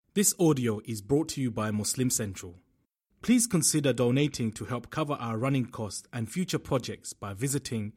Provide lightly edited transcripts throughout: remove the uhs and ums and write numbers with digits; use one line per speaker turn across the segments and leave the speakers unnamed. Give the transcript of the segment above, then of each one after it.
This audio is brought to you by Muslim Central. Please consider donating to help cover our running costs and future projects by visiting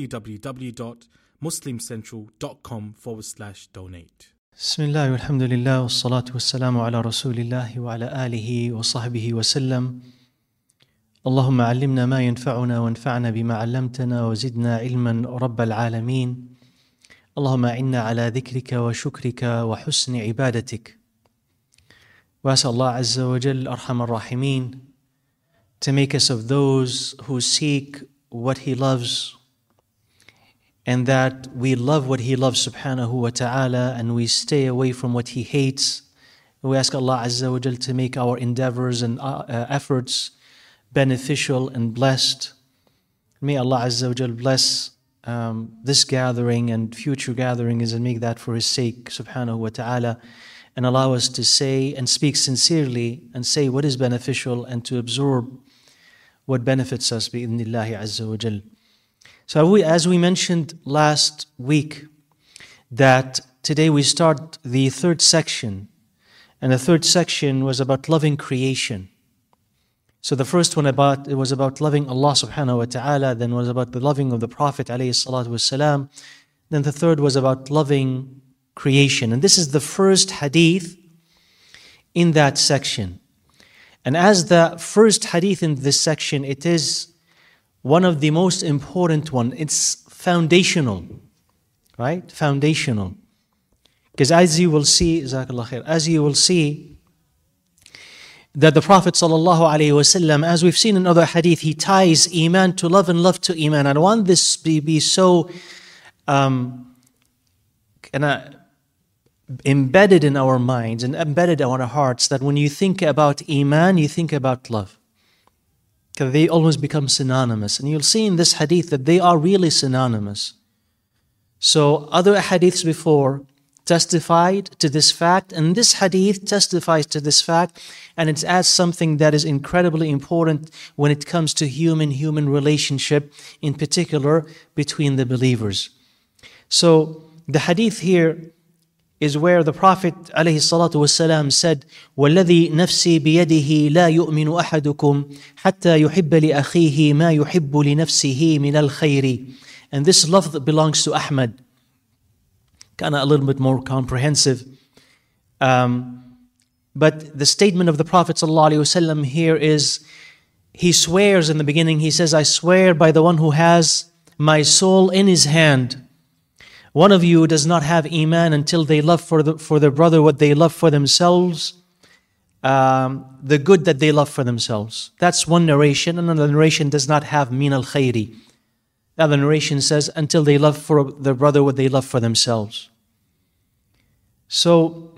www.muslimcentral.com/donate.
Bismillah walhamdulillah wassalatu wassalamu ala rasulillah wa ala alihi wa sahbihi wa sallam. Allahumma allimna ma yanfa'una wanfa'na bima 'allamtana wa zidna ilman rabbal alamin. Allahumma inna ala dhikrika wa shukrika wa husni ibadatik. We ask Allah Azza wa Jal, Arhamar Rahimin, to make us of those who seek what He loves, and that we love what He loves subhanahu wa ta'ala, and we stay away from what He hates. We ask Allah Azza wa Jal to make our endeavors and efforts beneficial and blessed. May Allah Azza wa Jal bless this gathering and future gatherings, and make that for His sake subhanahu wa ta'ala, and allow us to say and speak sincerely and say what is beneficial and to absorb what benefits us bi-idhnillahi azza wa jal. So as we mentioned last week, that today we start the third section, and the third section was about loving creation. So the first one was about loving Allah subhanahu wa ta'ala, then was about the loving of the Prophet alayhi salatu wassalam, then the third was about loving creation. And this is the first hadith in that section. And as the first hadith in this section, it is one of the most important one. It's foundational, right? Foundational. Because as you will see, Jazakallah khair, as you will see, that the Prophet ﷺ, as we've seen in other hadith, he ties iman to love and love to iman. I want this to be so embedded in our minds and embedded in our hearts, that when you think about iman, you think about love. Because they always become synonymous. And you'll see in this hadith that they are really synonymous. So other hadiths before testified to this fact, and this hadith testifies to this fact, and it adds something that is incredibly important when it comes to human relationship, in particular between the believers. So the hadith here is where the Prophet ﷺ said, وَالَّذِي نَفْسِي بِيَدِهِ لَا يُؤْمِنُ أَحَدُكُمْ حَتَّى يُحِبَّ لِأَخِيهِ مَا يُحِبُّ لِنَفْسِهِ مِنَ الْخَيْرِ. And this lafz belongs to Ahmad. Kind of a little bit more comprehensive. But the statement of the Prophet ﷺ here is, he swears in the beginning, he says, I swear by the one who has my soul in his hand. One of you does not have iman until they love for their brother what they love for themselves, the good that they love for themselves. That's one narration. Another narration does not have min al khayri. The other narration says, until they love for their brother what they love for themselves. So,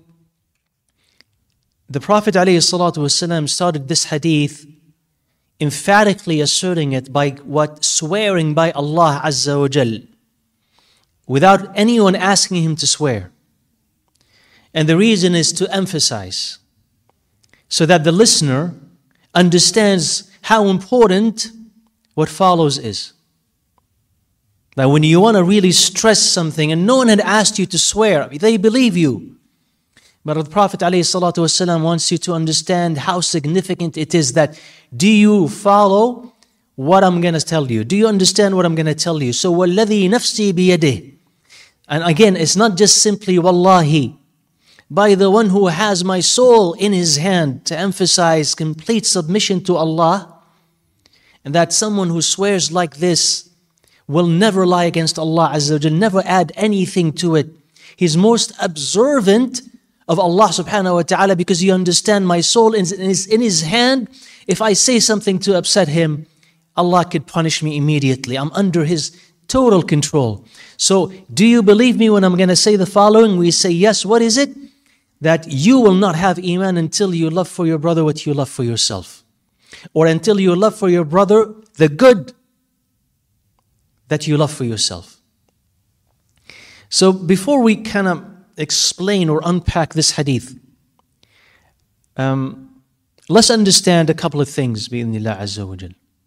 the Prophet ﷺ started this hadith emphatically asserting it by what? Swearing by Allah Azza wa Jal, without anyone asking him to swear. And the reason is to emphasize, so that the listener understands how important what follows is. That when you want to really stress something and no one had asked you to swear, they believe you. But the Prophet ﷺ wants you to understand how significant it is that, do you follow what I'm going to tell you? Do you understand what I'm going to tell you? So, وَالَّذِي نَفْسِي بِيَدِهِ. And again, it's not just simply wallahi, by the one who has my soul in his hand, to emphasize complete submission to Allah. And that someone who swears like this will never lie against Allah Azza wa Jal, never add anything to it. He's most observant of Allah subhanahu wa ta'ala, because you understand my soul is in his hand. If I say something to upset him, Allah could punish me immediately. I'm under his total control. So, do you believe me when I'm going to say the following? We say, yes. What is it? That you will not have iman until you love for your brother what you love for yourself. Or until you love for your brother the good that you love for yourself. So, before we kind of explain or unpack this hadith, let's understand a couple of things, bi-idhnillah azza wa jal.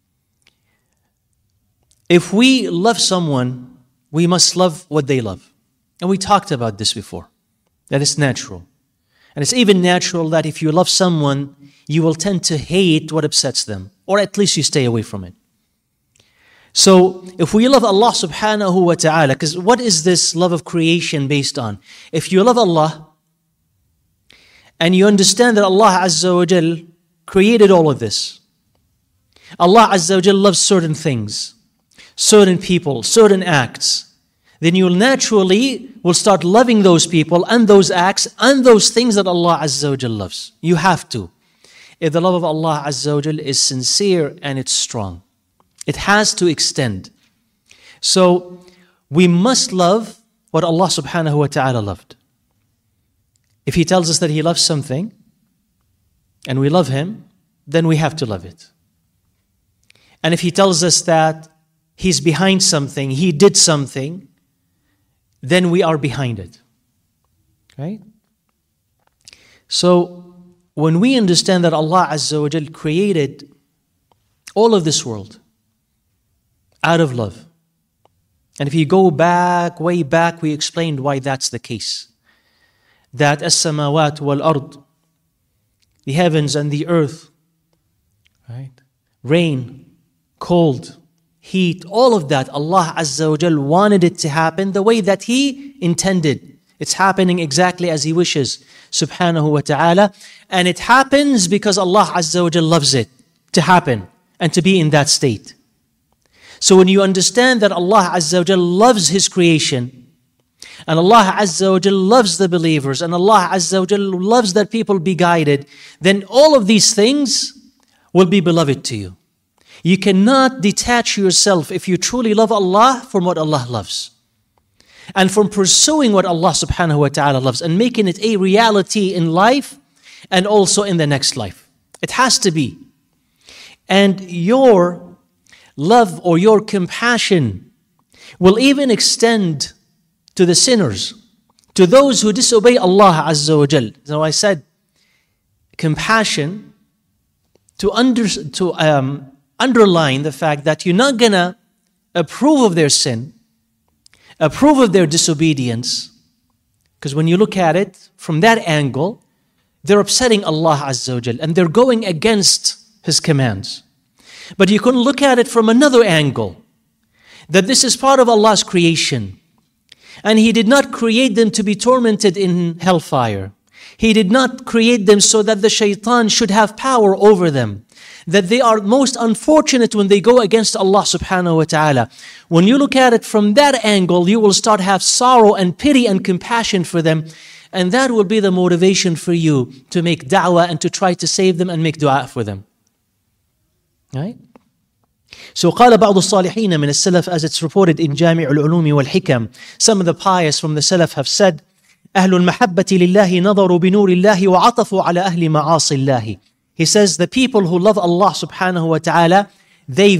If we love someone, we must love what they love. And we talked about this before, that it's natural. And it's even natural that if you love someone, you will tend to hate what upsets them, or at least you stay away from it. So if we love Allah subhanahu wa ta'ala, because what is this love of creation based on? If you love Allah, and you understand that Allah Azza wa Jal created all of this, Allah Azza wa Jal loves certain things, certain people, certain acts, then you naturally will start loving those people and those acts and those things that Allah Azza wa Jal loves. You have to. If the love of Allah Azza wa Jal is sincere and it's strong, it has to extend. So we must love what Allah subhanahu wa ta'ala loved. If He tells us that He loves something and we love Him, then we have to love it. And if He tells us that He's behind something, He did something, then we are behind it. Right? So when we understand that Allah Azza wa Jal created all of this world out of love, and if you go back, way back, we explained why that's the case. That as-samawat wal-ard, the heavens and the earth, right? Rain, cold, heat, all of that, Allah Azza wa Jal wanted it to happen the way that He intended. It's happening exactly as He wishes, subhanahu wa ta'ala. And it happens because Allah Azza wa Jal loves it to happen and to be in that state. So when you understand that Allah Azza wa Jal loves His creation, and Allah Azza wa Jal loves the believers, and Allah Azza wa Jal loves that people be guided, then all of these things will be beloved to you. You cannot detach yourself, if you truly love Allah, from what Allah loves. And from pursuing what Allah subhanahu wa ta'ala loves and making it a reality in life and also in the next life. It has to be. And your love or your compassion will even extend to the sinners, to those who disobey Allah Azza wa Jal. So I said, compassion to underline the fact that you're not gonna approve of their sin, approve of their disobedience, because when you look at it from that angle, they're upsetting Allah Azza wa Jal and they're going against His commands. But you can look at it from another angle, that this is part of Allah's creation. And He did not create them to be tormented in hellfire. He did not create them so that the shaitan should have power over them. That they are most unfortunate when they go against Allah subhanahu wa ta'ala. When you look at it from that angle, you will start to have sorrow and pity and compassion for them. And that will be the motivation for you to make da'wah and to try to save them and make dua for them. Right? So قال بعض الصالحين من السلف, as it's reported in جامع العلوم والحكم, some of the pious from the Salaf have said, أهل المحبة لله نظروا بنور الله وعطفوا على أهل معاصي الله. He says the people who love Allah subhanahu wa ta'ala, they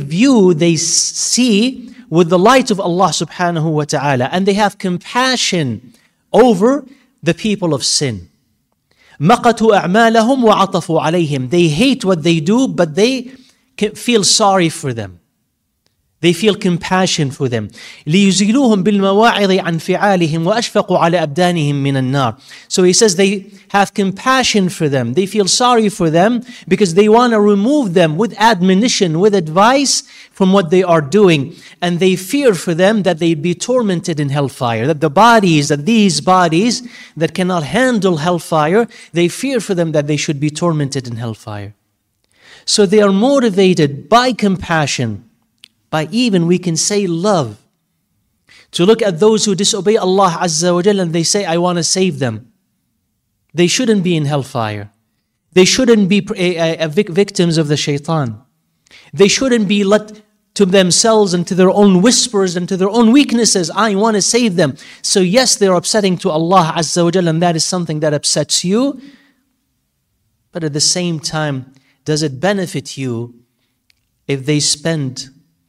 see with the light of Allah subhanahu wa ta'ala, and they have compassion over the people of sin. مقتوا أعمالهم وعطفوا عليهم. They hate what they do, but they feel sorry for them. They feel compassion for them. لِيُزِيلُوهُمْ بِالْمَوَاعِظِ عَنْ فِعَالِهِمْ وَأَشْفَقُوا عَلَى أَبْدَانِهِمْ مِنَ النَّارِ. So he says they have compassion for them. They feel sorry for them because they want to remove them with admonition, with advice from what they are doing. And they fear for them that they'd be tormented in hellfire. That these bodies that cannot handle hellfire, they fear for them that they should be tormented in hellfire. So they are motivated by compassion, by even we can say love, to look at those who disobey Allah Azza wa Jalla and they say, I want to save them. They shouldn't be in hellfire. They shouldn't be victims of the shaitan. They shouldn't be let to themselves and to their own whispers and to their own weaknesses. I want to save them. So yes, they're upsetting to Allah Azza wa Jalla, and that is something that upsets you. But at the same time, does it benefit you if they spend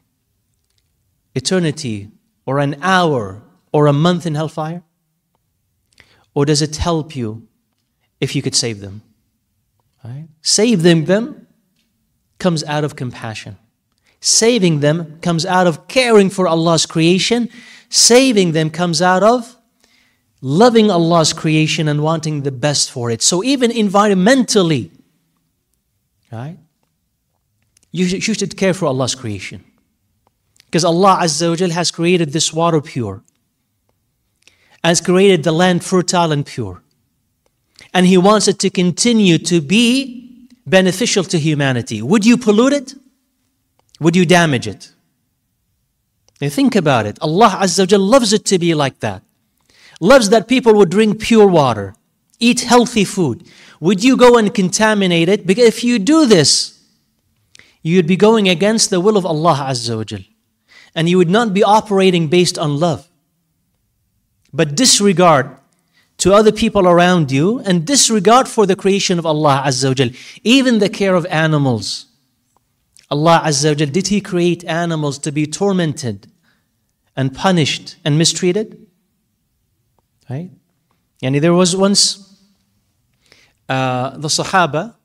eternity or an hour or a month in hellfire? Or does it help you if you could save them? Right? Saving them comes out of compassion. Saving them comes out of caring for Allah's creation. Saving them comes out of loving Allah's creation and wanting the best for it. So even environmentally, right? You should care for Allah's creation. Because Allah Azza wa Jal has created this water pure. Has created the land fertile and pure. And He wants it to continue to be beneficial to humanity. Would you pollute it? Would you damage it? Now think about it. Allah Azza wa Jal loves it to be like that. Loves that people would drink pure water, eat healthy food. Would you go and contaminate it? Because if you do this, you'd be going against the will of Allah Azza wa Jal. And you would not be operating based on love, but disregard to other people around you and disregard for the creation of Allah Azza wa Jal. Even the care of animals. Allah Azza wa Jal, did He create animals to be tormented and punished and mistreated? Right? And there was once the Sahaba,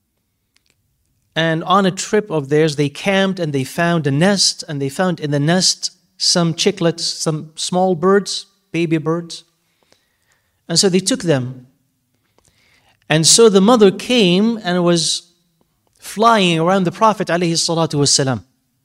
and on a trip of theirs, they camped and they found a nest, and they found in the nest some chicklets, some small birds, baby birds. And so they took them. And so the mother came and was flying around the Prophet ﷺ.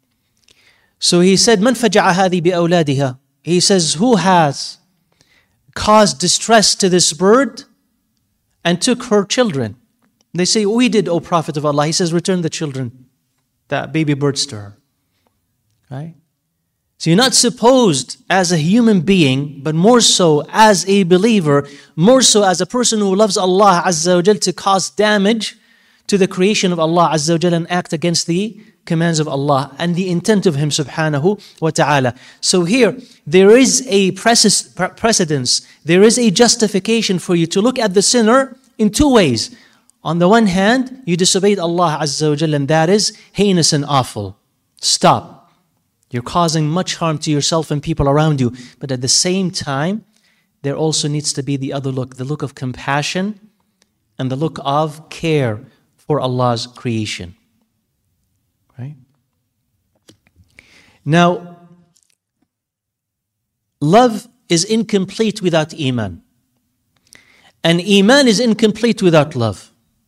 So he said, "Man faja'a hadi bi awladiha?" He says, who has caused distress to this bird and took her children? They say, we did, O Prophet of Allah. He says, return the children, that baby birds to her. Right? So you're not supposed as a human being, but more so as a believer, more so as a person who loves Allah Azza wa Jal, to cause damage to the creation of Allah Azza wa Jal and act against the commands of Allah and the intent of Him subhanahu wa ta'ala. So here, there is a precedence, there is a justification for you to look at the sinner in two ways. On the one hand, you disobeyed Allah Azza wa Jal, and that is heinous and awful. Stop. You're causing much harm to yourself and people around you. But at the same time, there also needs to be the other look, the look of compassion and the look of care for Allah's creation. Right? Now, love is incomplete without Iman. And Iman is incomplete without love.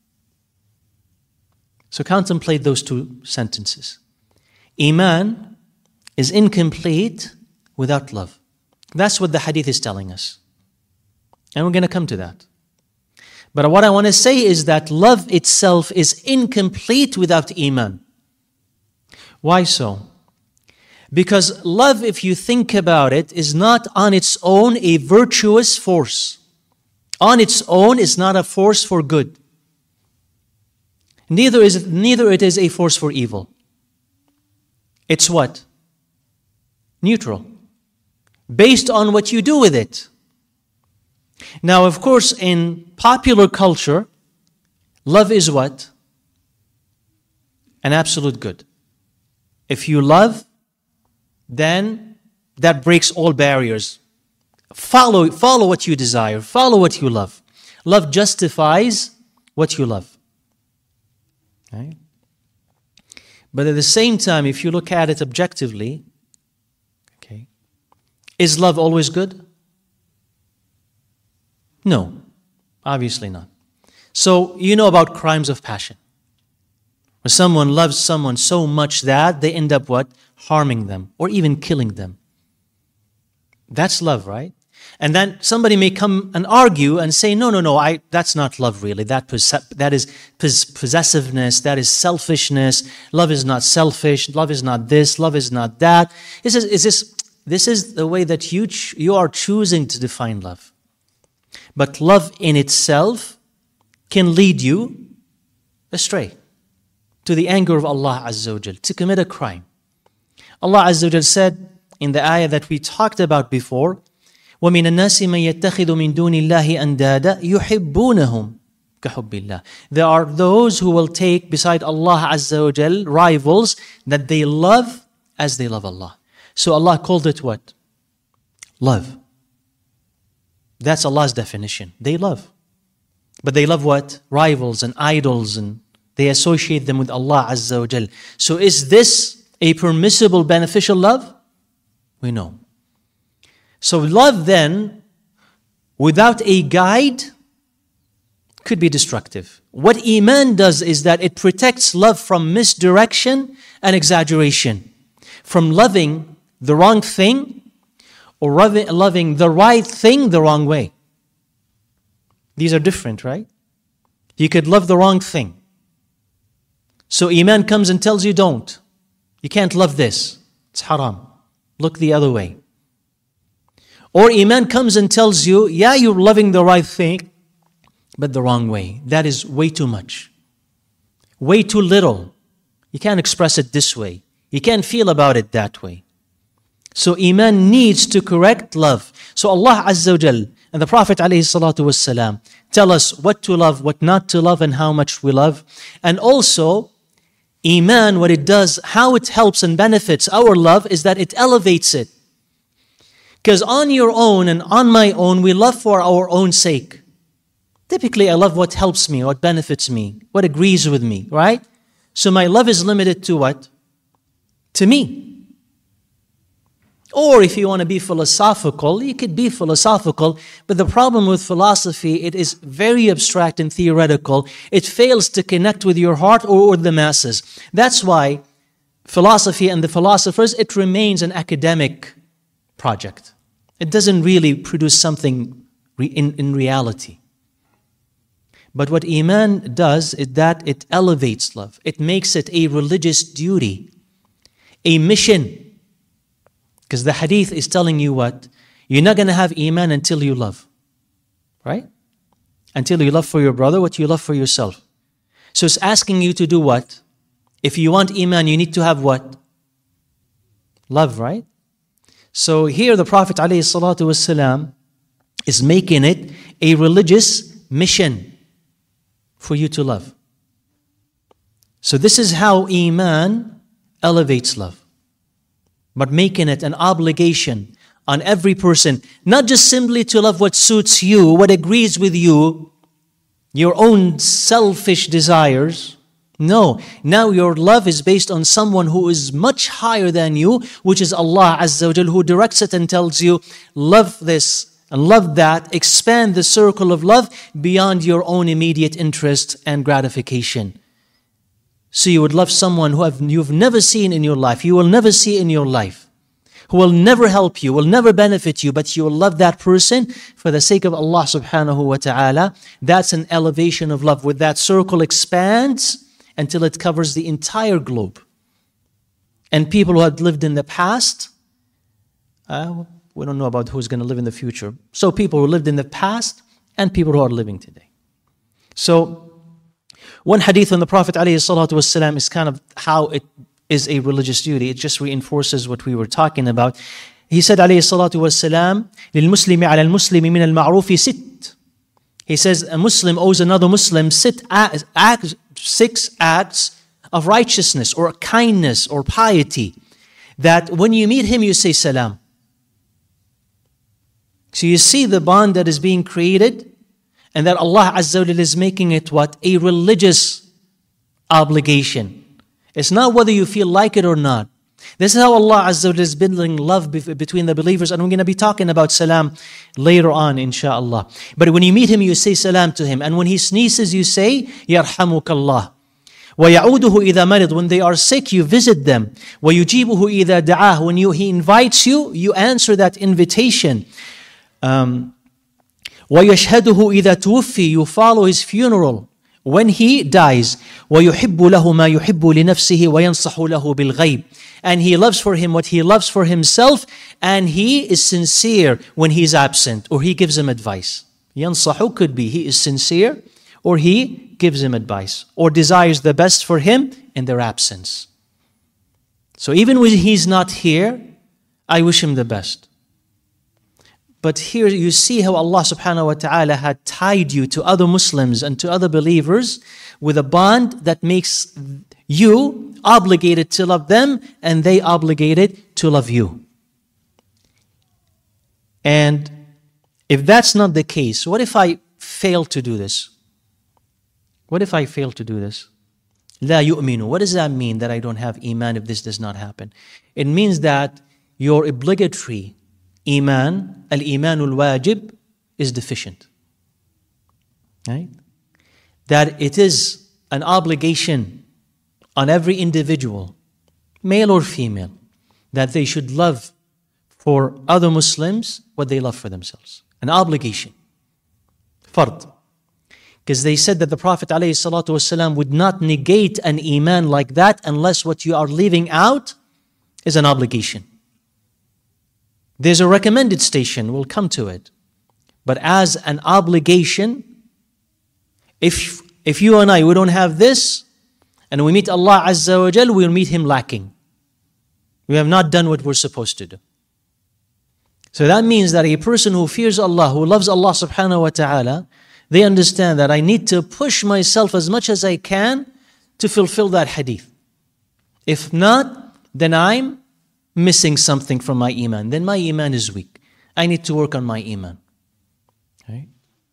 So contemplate those two sentences. Iman is incomplete without love. That's what the hadith is telling us. And we're going to come to that. But what I want to say is that love itself is incomplete without Iman. Why so? Because love, if you think about it, is not on its own a virtuous force. On its own, it's not a force for good. Neither it is a force for evil. It's what? Neutral. Based on what you do with it. Now, of course, in popular culture, love is what? An absolute good. If you love, then that breaks all barriers. Follow what you desire. Follow what you love. Love justifies what you love. Right? But at the same time, if you look at it objectively, okay, is love always good? No, obviously not. So you know about crimes of passion. When someone loves someone so much that they end up what? Harming them or even killing them. That's love, right? And then somebody may come and argue and say, no, that's not love really. That is possessiveness, that is selfishness. Love is not selfish, love is not this, love is not that. This is the way that you are choosing to define love. But love in itself can lead you astray to the anger of Allah Azza wa Jal, to commit a crime. Allah Azza wa Jal said in the ayah that we talked about before, وَمِنَ النَّاسِ مَنْ يَتَّخِذُ مِنْ دُونِ اللَّهِ أَنْدَادًا يُحِبُّونَهُمْ كَحُبِّ اللَّهِ. There are those who will take beside Allah Azza wa Jal rivals that they love as they love Allah. So Allah called it what? Love. That's Allah's definition. They love. But they love what? Rivals and idols, and they associate them with Allah Azza wa Jal. So is this a permissible, beneficial love? We know. So love then without a guide could be destructive. What Iman does is that it protects love from misdirection and exaggeration, from loving the wrong thing or loving the right thing the wrong way. These are different, right? You could love the wrong thing. So Iman comes and tells you don't. You can't love this. It's haram. Look the other way. Or Iman comes and tells you, yeah, you're loving the right thing, but the wrong way. That is way too much. Way too little. You can't express it this way. You can't feel about it that way. So Iman needs to correct love. So Allah Azza wa Jal and the Prophet alayhi salatu wassalam tell us what to love, what not to love, and how much we love. And also, Iman, what it does, how it helps and benefits our love is that it elevates it. Because on your own and on my own, we love for our own sake. Typically, I love what helps me, what benefits me, what agrees with me, right? So my love is limited to what? To me. Or if you want to be philosophical, you could be philosophical, but the problem with philosophy, it is very abstract and theoretical. It fails to connect with your heart or with the masses. That's why philosophy and the philosophers, it remains an academic project. It doesn't really produce something in reality. But what Iman does is that it elevates love. It makes it a religious duty, a mission. Because the hadith is telling you what? You're not going to have Iman until you love. Right? Until you love for your brother what you love for yourself. So it's asking you to do what? If you want Iman, you need to have what? Love, right? So here the Prophet ﷺ is making it a religious mission for you to love. So this is how Iman elevates love. But making it an obligation on every person, not just simply to love what suits you, what agrees with you, your own selfish desires. No, now your love is based on someone who is much higher than you, which is Allah Azza wa Jal, who directs it and tells you, love this and love that, expand the circle of love beyond your own immediate interest and gratification. So you would love someone who you've never seen in your life, you will never see in your life, who will never help you, will never benefit you, but you will love that person for the sake of Allah subhanahu wa ta'ala. That's an elevation of love. With that circle expands until it covers the entire globe. And people who had lived in the past, we don't know about who's going to live in the future. So people who lived in the past and people who are living today. So one hadith on the Prophet ﷺ is kind of how it is a religious duty. It just reinforces what we were talking about. He said ﷺ, لِلْمُسْلِمِ عَلَى الْمُسْلِمِ مِنَ الْمَعْرُوفِ سِتْ. He says a Muslim owes another Muslim 6 acts of righteousness or kindness or piety, that when you meet him you say salam. So you see the bond that is being created, and that Allah Azza wa Jalla is making it what? A religious obligation. It's not whether you feel like it or not. This is how Allah Azza wa Jalla is building love between the believers, and we're going to be talking about salam later on, inshaAllah. But when you meet him, you say salam to him, and when he sneezes, you say, يَرْحَمُكَ وَيَعُودُهُ إِذَا مَرِضْ. When they are sick, you visit them. وَيُجِيبُهُ إِذَا دَعَاهُ. When he invites you, you answer that invitation. وَيَشْهَدُهُ إِذَا تُوفِّي. You follow his funeral when he dies. وَيُحِبُّ لَهُ مَا يُحِبُّ لِنَفْسِهِ وَيَنْصَحُ لَهُ بِالْغَيْبِ. And he loves for him what he loves for himself, and he is sincere when he's absent, or he gives him advice. يَنْصَحُ could be he is sincere, or he gives him advice, or desires the best for him in their absence. So even when he's not here, I wish him the best. But here you see how Allah subhanahu wa ta'ala had tied you to other Muslims and to other believers with a bond that makes you obligated to love them and they obligated to love you. And if that's not the case, what if I fail to do this? What if I fail to do this? لا يؤمن. What does that mean, that I don't have Iman if this does not happen? It means that your obligatory Iman, al-Imanul wajib, is deficient. Right? That it is an obligation on every individual, male or female, that they should love for other Muslims what they love for themselves. An obligation. Fard. Because they said that the Prophet ﷺ would not negate an iman like that unless what you are leaving out is an obligation. There's a recommended station, we'll come to it. But as an obligation, if you and I, we don't have this, and we meet Allah Azza wa Jal, we'll meet Him lacking. We have not done what we're supposed to do. So that means that a person who fears Allah, who loves Allah subhanahu wa ta'ala, they understand that I need to push myself as much as I can to fulfill that hadith. If not, then I'm missing something from my iman. Then my iman is weak. I need to work on my iman. Right?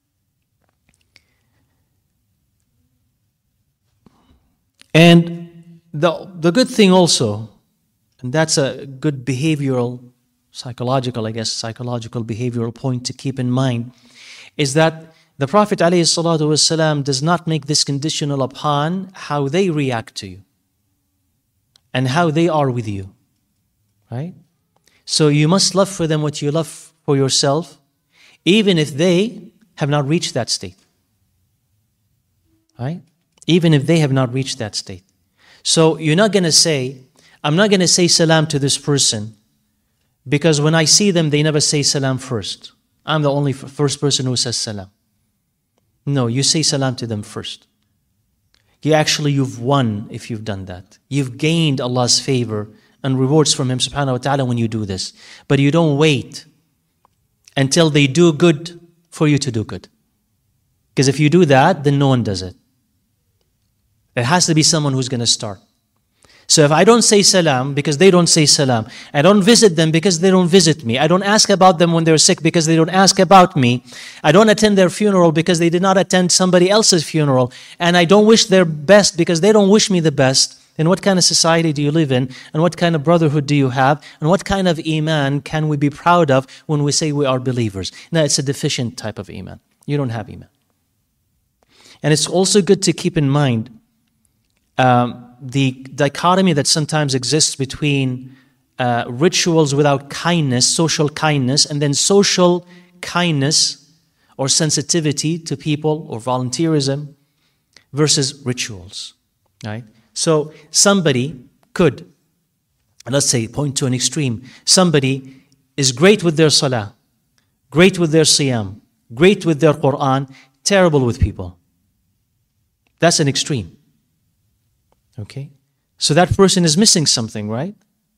And the good thing also, and that's a good psychological behavioral point to keep in mind, is that the Prophet ﷺ does not make this conditional upon how they react to you and how they are with you. Right? So you must love for them what you love for yourself, even if they have not reached that state. Right? Even if they have not reached that state. So you're not going to say, I'm not going to say salam to this person because when I see them, they never say salam first. I'm the only first person who says salam. No, you say salam to them first. You've won if you've done that. You've gained Allah's favor and rewards from Him subhanahu wa ta'ala when you do this. But you don't wait until they do good for you to do good. Because if you do that, then no one does it. There has to be someone who's going to start. So if I don't say salam because they don't say salam, I don't visit them because they don't visit me, I don't ask about them when they're sick because they don't ask about me, I don't attend their funeral because they did not attend somebody else's funeral, and I don't wish their best because they don't wish me the best, then what kind of society do you live in? And what kind of brotherhood do you have? And what kind of iman can we be proud of when we say we are believers? No, it's a deficient type of iman. You don't have iman. And it's also good to keep in mind the dichotomy that sometimes exists between rituals without kindness, social kindness, and then social kindness or sensitivity to people or volunteerism versus rituals. Right? So somebody could, let's say, point to an extreme. Somebody is great with their salah, great with their siyam, great with their Quran, terrible with people. That's an extreme. Okay? So that person is missing something, right?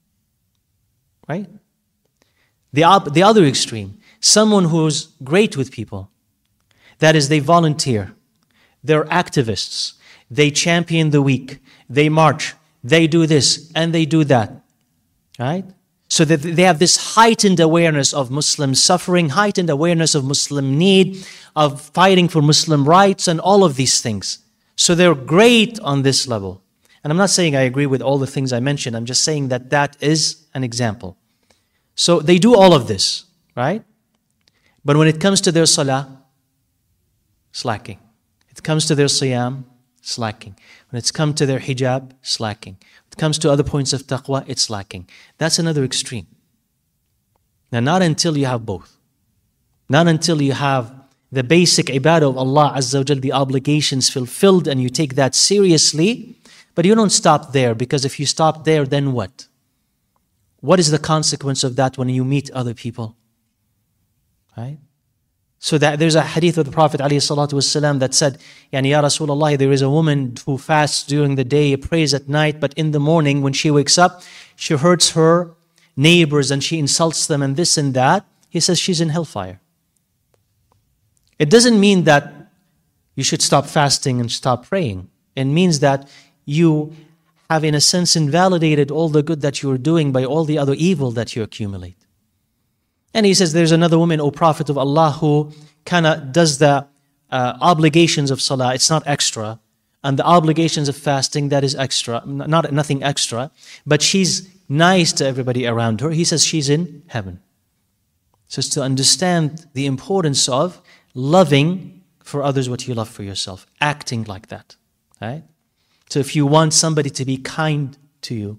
Right? The other extreme, someone who's great with people, that is, they volunteer, they're activists, they champion the weak, they march, they do this and they do that, right? So that they have this heightened awareness of Muslim suffering, heightened awareness of Muslim need, of fighting for Muslim rights and all of these things. So they're great on this level. And I'm not saying I agree with all the things I mentioned. I'm just saying that that is an example. So they do all of this, right? But when it comes to their salah, slacking. It comes to their siyam, slacking. When it's come to their hijab, slacking. When it comes to other points of taqwa, it's lacking. That's another extreme. Now, not until you have both. Not until you have the basic ibadah of Allah Azza wa Jal, the obligations fulfilled, and you take that seriously. But you don't stop there, because if you stop there, then what? What is the consequence of that when you meet other people? Right? So that there's a hadith of the Prophet ﷺ that said, Yani Ya Rasulullah, there is a woman who fasts during the day, prays at night, but in the morning when she wakes up, she hurts her neighbors and she insults them and this and that. He says she's in hellfire. It doesn't mean that you should stop fasting and stop praying. It means that you have, in a sense, invalidated all the good that you're doing by all the other evil that you accumulate. And he says, there's another woman, O Prophet of Allah, who kind of does the obligations of salah. It's not extra. And the obligations of fasting, that is extra. Nothing extra. But she's nice to everybody around her. He says she's in heaven. So it's to understand the importance of loving for others what you love for yourself, acting like that, right? So if you want somebody to be kind to you,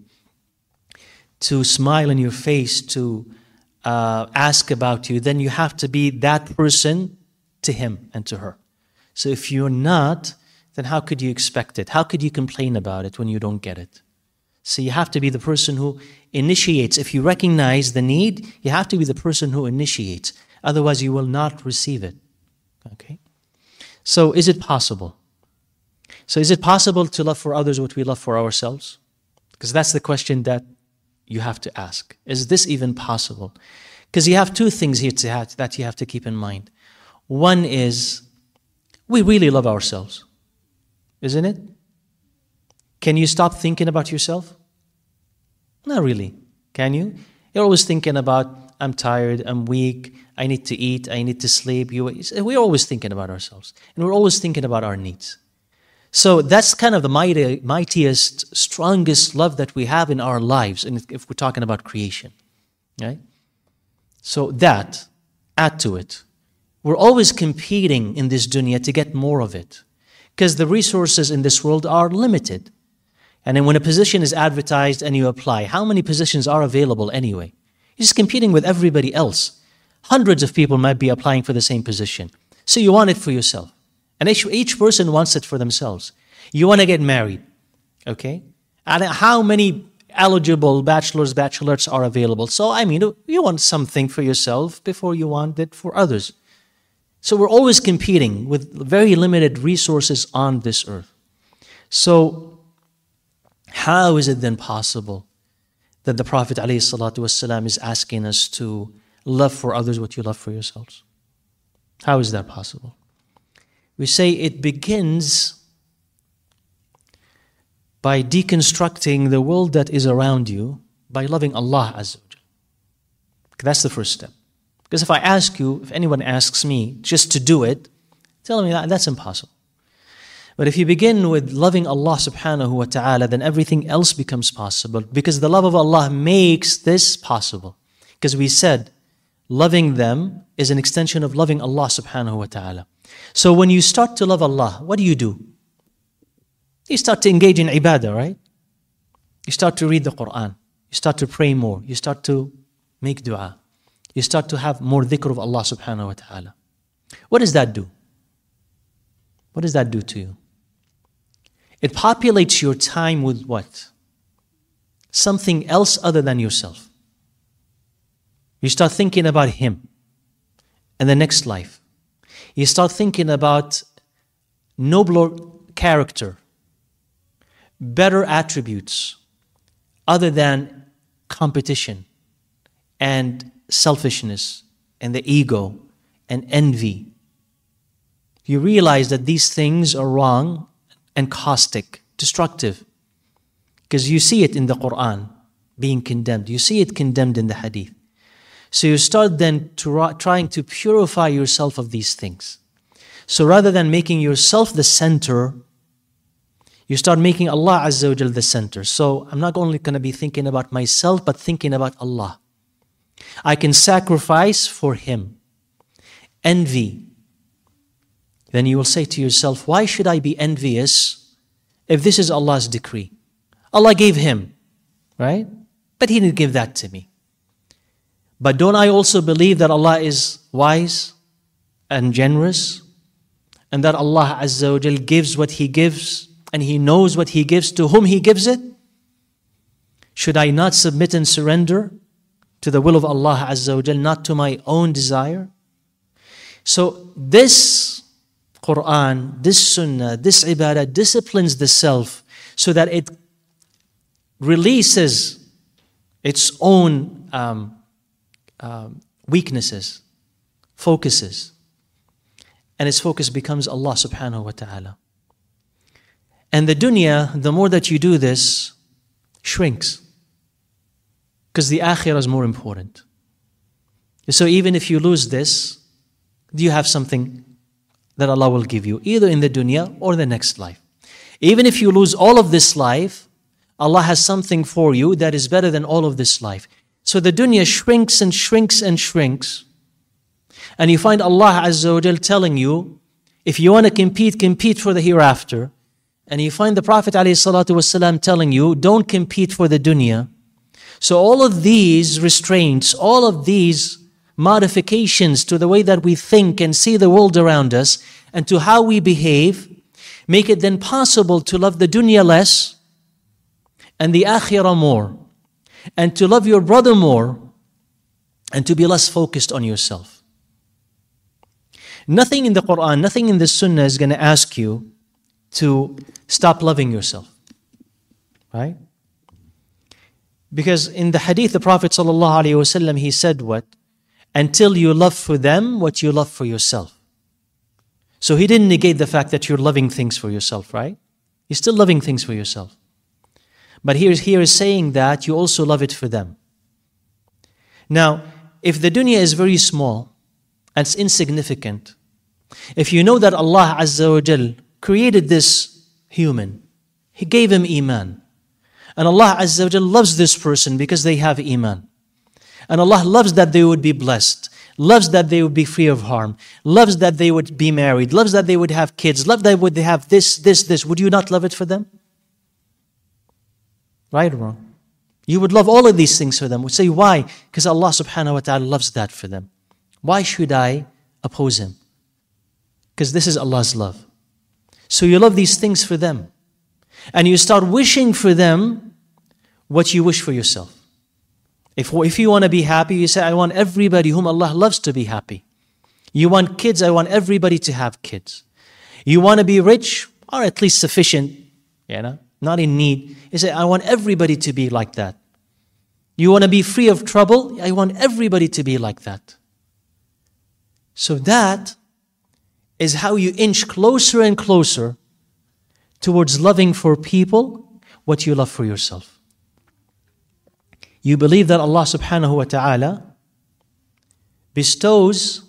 to smile in your face, to ask about you, then you have to be that person to him and to her. So if you're not, then how could you expect it? How could you complain about it when you don't get it? So you have to be the person who initiates. If you recognize the need, you have to be the person who initiates. Otherwise, you will not receive it. Okay? So is it possible? So is it possible to love for others what we love for ourselves? Because that's the question that you have to ask. Is this even possible? Because you have two things here that you have to keep in mind. One is, we really love ourselves, isn't it? Can you stop thinking about yourself? Not really. Can you? You're always thinking about, I'm tired, I'm weak, I need to eat, I need to sleep. We're always thinking about ourselves. And we're always thinking about our needs. So that's kind of the mightiest, strongest love that we have in our lives, and if we're talking about creation. Right? So that, add to it. We're always competing in this dunya to get more of it. Because the resources in this world are limited. And then when a position is advertised and you apply, how many positions are available anyway? You're just competing with everybody else. Hundreds of people might be applying for the same position. So you want it for yourself. And each person wants it for themselves. You want to get married, okay? And how many eligible bachelorettes are available? So, I mean, you want something for yourself before you want it for others. So we're always competing with very limited resources on this earth. So how is it then possible that the Prophet ﷺ is asking us to love for others what you love for yourselves? How is that possible? We say it begins by deconstructing the world that is around you by loving Allah Azza wa Jal. That's the first step. Because if I ask you, if anyone asks me just to do it, tell me that's impossible. But if you begin with loving Allah subhanahu wa ta'ala, then everything else becomes possible. Because the love of Allah makes this possible. Because we said, loving them is an extension of loving Allah subhanahu wa ta'ala. So when you start to love Allah, what do? You start to engage in ibadah, right? You start to read the Quran. You start to pray more. You start to make dua. You start to have more dhikr of Allah subhanahu wa ta'ala. What does that do? What does that do to you? It populates your time with what? Something else other than yourself. You start thinking about Him and the next life. You start thinking about nobler character, better attributes other than competition and selfishness and the ego and envy. You realize that these things are wrong and caustic, destructive, because you see it in the Quran being condemned. You see it condemned in the Hadith. So you start then trying to purify yourself of these things. So rather than making yourself the center, you start making Allah Azza wa Jal the center. So I'm not only going to be thinking about myself, but thinking about Allah. I can sacrifice for Him. Envy. Then you will say to yourself, why should I be envious if this is Allah's decree? Allah gave him, right? But He didn't give that to me. But don't I also believe that Allah is wise and generous, and that Allah Azza wa Jal gives what He gives, and He knows what He gives to whom He gives it? Should I not submit and surrender to the will of Allah Azza wa Jal, not to my own desire? So this Quran, this Sunnah, this Ibadah disciplines the self so that it releases its own weaknesses, focuses. And its focus becomes Allah subhanahu wa ta'ala. And the dunya, the more that you do this, shrinks. Because the akhirah is more important. So even if you lose this, you have something that Allah will give you, either in the dunya or the next life. Even if you lose all of this life, Allah has something for you that is better than all of this life. So the dunya shrinks and shrinks and shrinks, And you find Allah Azza wa Jal telling you, if you want to compete, compete for the hereafter. And you find the Prophet ﷺ telling you, don't compete for the dunya. So all of these restraints, all of these modifications to the way that we think and see the world around us and to how we behave, make it then possible to love the dunya less and the akhirah more, and to love your brother more and to be less focused on yourself. Nothing in the Quran, nothing in the Sunnah is going to ask you to stop loving yourself. Right? Because in the hadith, the Prophet ﷺ, he said what? Until you love for them what you love for yourself. So he didn't negate the fact that you're loving things for yourself, right? You're still loving things for yourself. But here is saying that you also love it for them. Now, if the dunya is very small and it's insignificant, if you know that Allah Azza wa Jal created this human, He gave him Iman, and Allah Azza wa Jal loves this person because they have Iman, and Allah loves that they would be blessed, loves that they would be free of harm, loves that they would be married, loves that they would have kids, loves that they would have this. Would you not love it for them? Right or wrong? You would love all of these things for them. Would say, why? Because Allah subhanahu wa ta'ala loves that for them. Why should I oppose Him? Because this is Allah's love. So you love these things for them. And you start wishing for them what you wish for yourself. If you want to be happy, you say, I want everybody whom Allah loves to be happy. You want kids, I want everybody to have kids. You want to be rich, or at least sufficient, not in need. You say, I want everybody to be like that. You want to be free of trouble, I want everybody to be like that. So that is how you inch closer and closer towards loving for people what you love for yourself. You believe that Allah subhanahu wa ta'ala bestows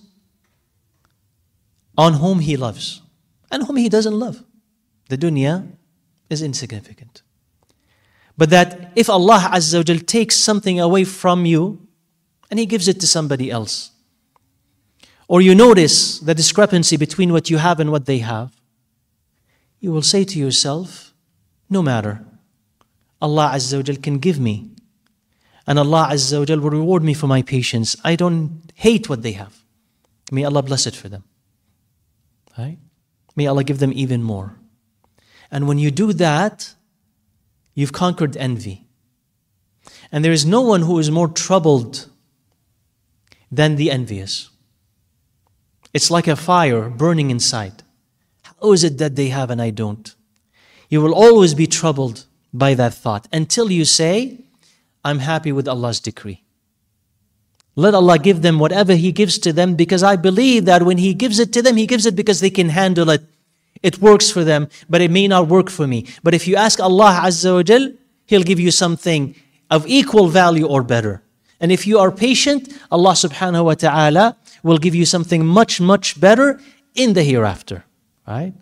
on whom He loves and whom He doesn't love. The dunya is insignificant. But that if Allah Azza wa Jal takes something away from you and He gives it to somebody else, or you notice the discrepancy between what you have and what they have, you will say to yourself, no matter, Allah Azza wa Jal can give me, and Allah Azza wa Jal will reward me for my patience. I don't hate what they have. May Allah bless it for them. Right? May Allah give them even more. And when you do that, you've conquered envy. And there is no one who is more troubled than the envious. It's like a fire burning inside. How is it that they have and I don't? You will always be troubled by that thought until you say, I'm happy with Allah's decree. Let Allah give them whatever He gives to them, because I believe that when He gives it to them, He gives it because they can handle it. It works for them, but it may not work for me. But if you ask Allah Azza wa Jal, He'll give you something of equal value or better. And if you are patient, Allah subhanahu wa ta'ala will give you something much, much better in the hereafter. Right?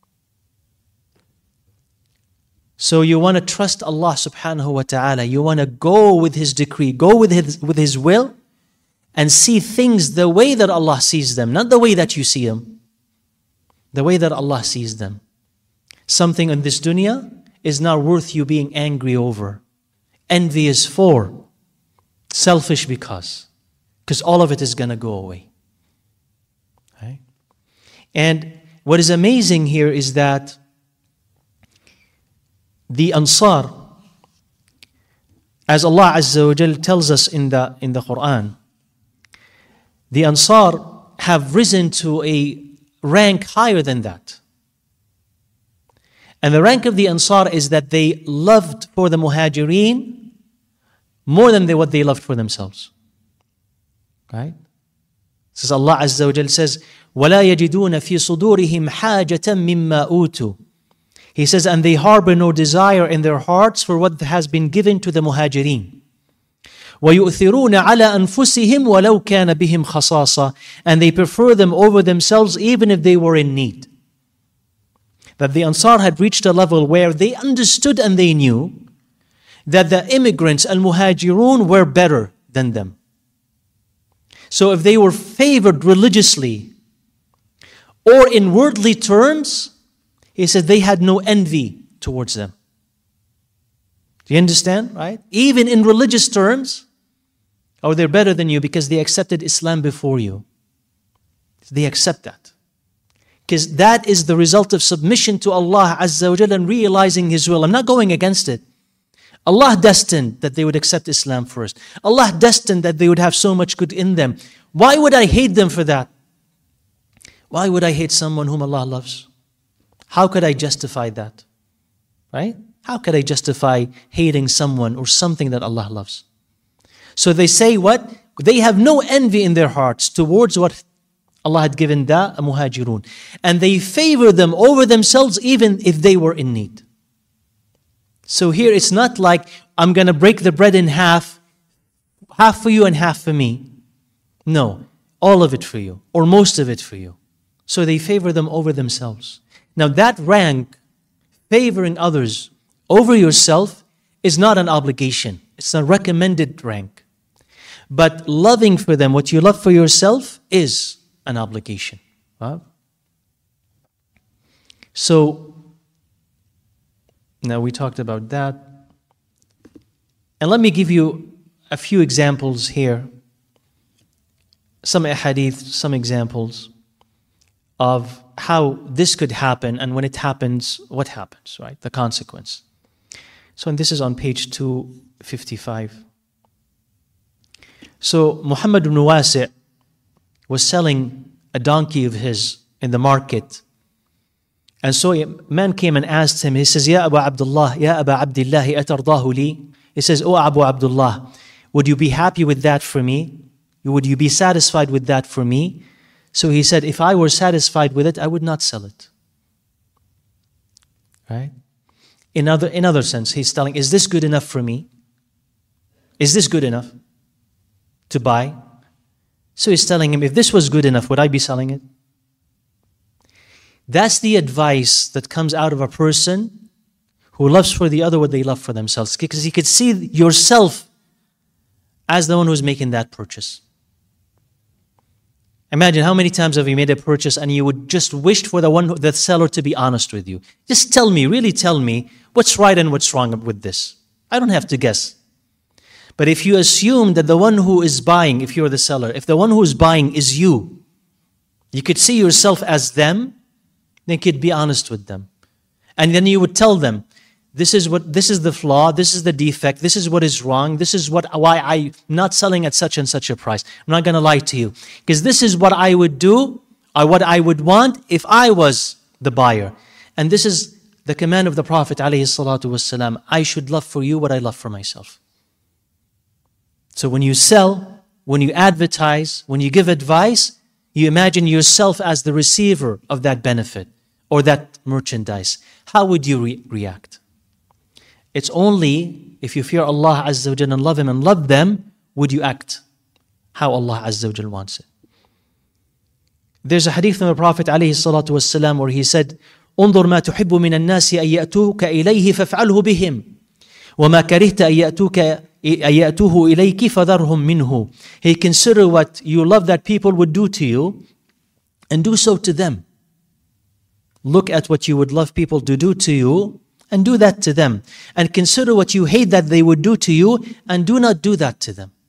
So you want to trust Allah subhanahu wa ta'ala. You want to go with His decree, go with His will, and see things the way that Allah sees them, not the way that you see them. The way that Allah sees them. Something in this dunya is not worth you being angry over, envious for, selfish because all of it is going to go away. Right? And what is amazing here is that the Ansar, as Allah Azza wa Jal tells us in the Quran, the Ansar have risen to a rank higher than that. And the rank of the Ansar is that they loved for the Muhajireen more than what they loved for themselves. Right? Says Allah Azza wa Jal says, وَلَا يَجِدُونَ فِي صُدُورِهِمْ حَاجَةً مِمَّا أُوتُوا. He says, and they harbor no desire in their hearts for what has been given to the Muhajireen. وَيُؤْثِرُونَ عَلَىٰ أَنفُسِهِمْ وَلَوْ كَانَ بِهِمْ خَصَاصَةٌ. And they prefer them over themselves even if they were in need. That the Ansar had reached a level where they understood and they knew that the immigrants, al-Muhajirun, were better than them. So if they were favored religiously or in worldly terms, he said they had no envy towards them. Do you understand, right? Even in religious terms, oh, they're better than you because they accepted Islam before you. They accept that. Because that is the result of submission to Allah Azza wa Jalla and realizing His will. I'm not going against it. Allah destined that they would accept Islam first. Allah destined that they would have so much good in them. Why would I hate them for that? Why would I hate someone whom Allah loves? How could I justify that? Right? How could I justify hating someone or something that Allah loves? So they say what? They have no envy in their hearts towards what Allah had given the muhajirun. And they favor them over themselves even if they were in need. So here it's not like I'm going to break the bread in half for you and half for me. No, all of it for you or most of it for you. So they favor them over themselves. Now that rank, favoring others over yourself, is not an obligation. It's a recommended rank. But loving for them, what you love for yourself, is an obligation. Right? So, now we talked about that. And let me give you a few examples here. Some ahadith, some examples of how this could happen, and when it happens, what happens, right? The consequence. So, and this is on page 255. So, Muhammad ibn Wasi' was selling a donkey of his in the market. And so a man came and asked him, he says, Ya Abu Abdullah, Ya Aba Abdillahi atardahu li? He says, Oh Abu Abdullah, would you be happy with that for me? Would you be satisfied with that for me? So he said, if I were satisfied with it, I would not sell it. Right? In other sense, he's telling, is this good enough for me? Is this good enough to buy? So he's telling him, if this was good enough, would I be selling it? That's the advice that comes out of a person who loves for the other what they love for themselves. Because you could see yourself as the one who's making that purchase. Imagine how many times have you made a purchase and you would just wish for the seller to be honest with you. Just tell me, really tell me what's right and what's wrong with this. I don't have to guess. But if you assume that the one who is buying, if you're the seller, if the one who is buying is you could see yourself as them, then you could be honest with them. And then you would tell them, this is the flaw, this is the defect, this is what is wrong, this is why I'm not selling at such and such a price. I'm not going to lie to you. Because this is what I would do, or what I would want if I was the buyer. And this is the command of the Prophet ﷺ, I should love for you what I love for myself. So when you sell, when you advertise, when you give advice, you imagine yourself as the receiver of that benefit or that merchandise. How would you react? It's only if you fear Allah Azza wa Jalla and love Him and love them, would you act how Allah Azza wa Jalla wants it. There's a hadith from the Prophet ﷺ where he said, انظر ما تحب من الناس أن يأتوك إليه فافعله بهم وما كرهت أن يأتوه إليك فذرهم منه. Hey, consider what you love that people would do to you and do so to them. Look at what you would love people to do to you and do that to them. And consider what you hate that they would do to you and do not do that to them.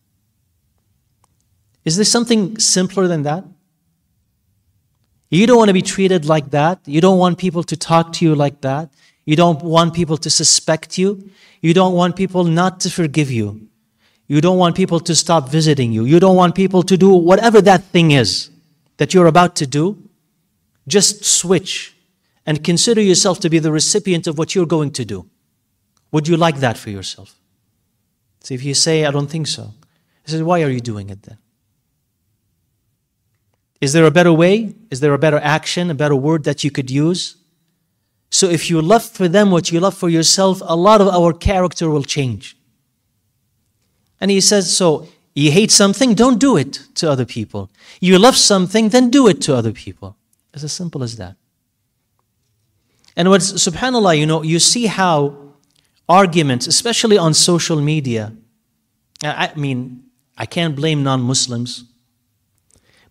Is there something simpler than that? You don't want to be treated like that. You don't want people to talk to you like that. You don't want people to suspect you. You don't want people not to forgive you. You don't want people to stop visiting you. You don't want people to do whatever that thing is that you're about to do. Just switch and consider yourself to be the recipient of what you're going to do. Would you like that for yourself? So if you say, I don't think so, I said, why are you doing it then? Is there a better way? Is there a better action, a better word that you could use? So if you love for them what you love for yourself, a lot of our character will change. And he says, so you hate something, don't do it to other people. You love something, then do it to other people. It's as simple as that. And what's, subhanAllah, you see how arguments, especially on social media, I mean, I can't blame non-Muslims.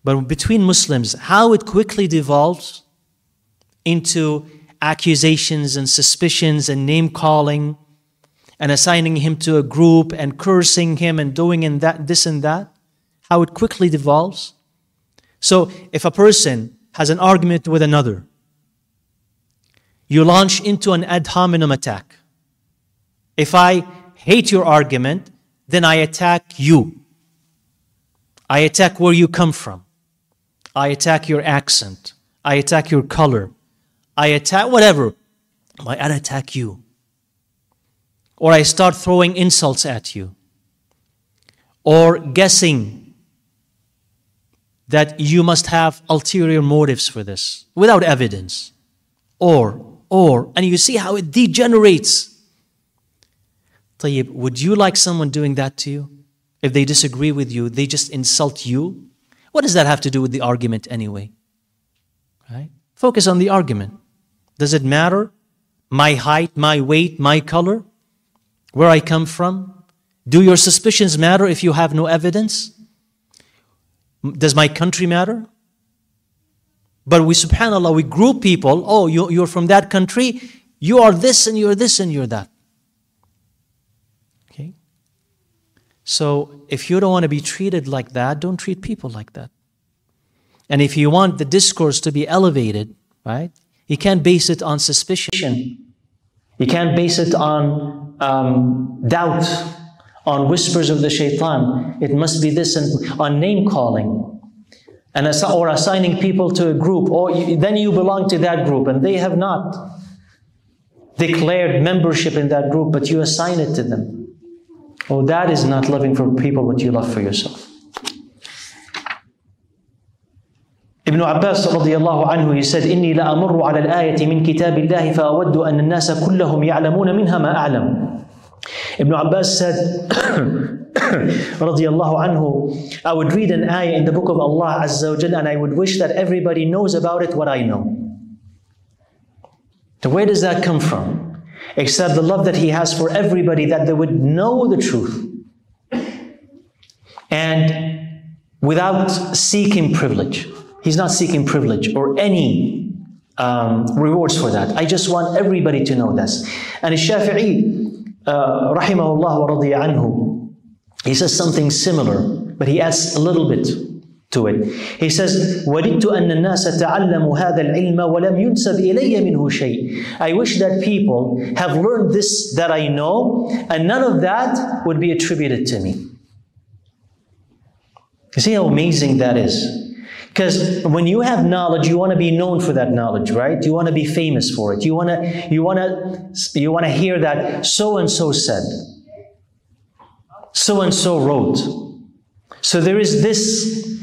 But between Muslims, how it quickly devolves into accusations and suspicions and name-calling and assigning him to a group and cursing him and doing and that, this and that, how it quickly devolves. So if a person has an argument with another, you launch into an ad hominem attack. If I hate your argument, then I attack you. I attack where you come from. I attack your accent. I attack your color. I attack whatever. I attack you. Or I start throwing insults at you. Or guessing that you must have ulterior motives for this without evidence. And you see how it degenerates. طيب, would you like someone doing that to you? If they disagree with you, they just insult you? What does that have to do with the argument anyway? Right? Focus on the argument. Does it matter? My height, my weight, my color? Where I come from? Do your suspicions matter if you have no evidence? Does my country matter? But we, subhanAllah, we group people. Oh, you're from that country. You are this and you're this and you're that. Okay? So if you don't want to be treated like that, don't treat people like that. And if you want the discourse to be elevated, right? You can't base it on suspicion. You can't base it on doubt, on whispers of the shaitan. It must be this, and on name calling. Or assigning people to a group. Then you belong to that group, and they have not declared membership in that group, but you assign it to them. Oh, that is not loving for people what you love for yourself. Ibn Abbas radiyallahu anhu, he said, إِنِّي لَأَمُرُّ عَلَى الْآيَةِ مِنْ كِتَابِ اللَّهِ فَأَوَدُّ أَنَّ النَّاسَ كُلَّهُمْ يَعْلَمُونَ مِنْهَا مَا أَعْلَمُ. Ibn Abbas said, radiyallahu anhu, I would read an ayah in the book of Allah Azza wa Jalla, and I would wish that everybody knows about it what I know. So where does that come from? Except the love that He has for everybody, that they would know the truth. And without seeking privilege. He's not seeking privilege or any rewards for that. I just want everybody to know this. And Shafi'i, rahimahullah wa radiya anhu, he says something similar, but he adds a little bit to it. He says, وَدِدْتُ أَنَّ النَّاسَ تَعَلَّمُوا هَذَا الْعِلْمَ وَلَمْ يُنْسَبْ إِلَيَّ مِنْهُ شَيْءٍ. I wish that people have learned this that I know, and none of that would be attributed to me. You see how amazing that is? Because when you have knowledge, you want to be known for that knowledge, right? You want to be famous for it. You want to hear that so and so said, so and so wrote. So there is this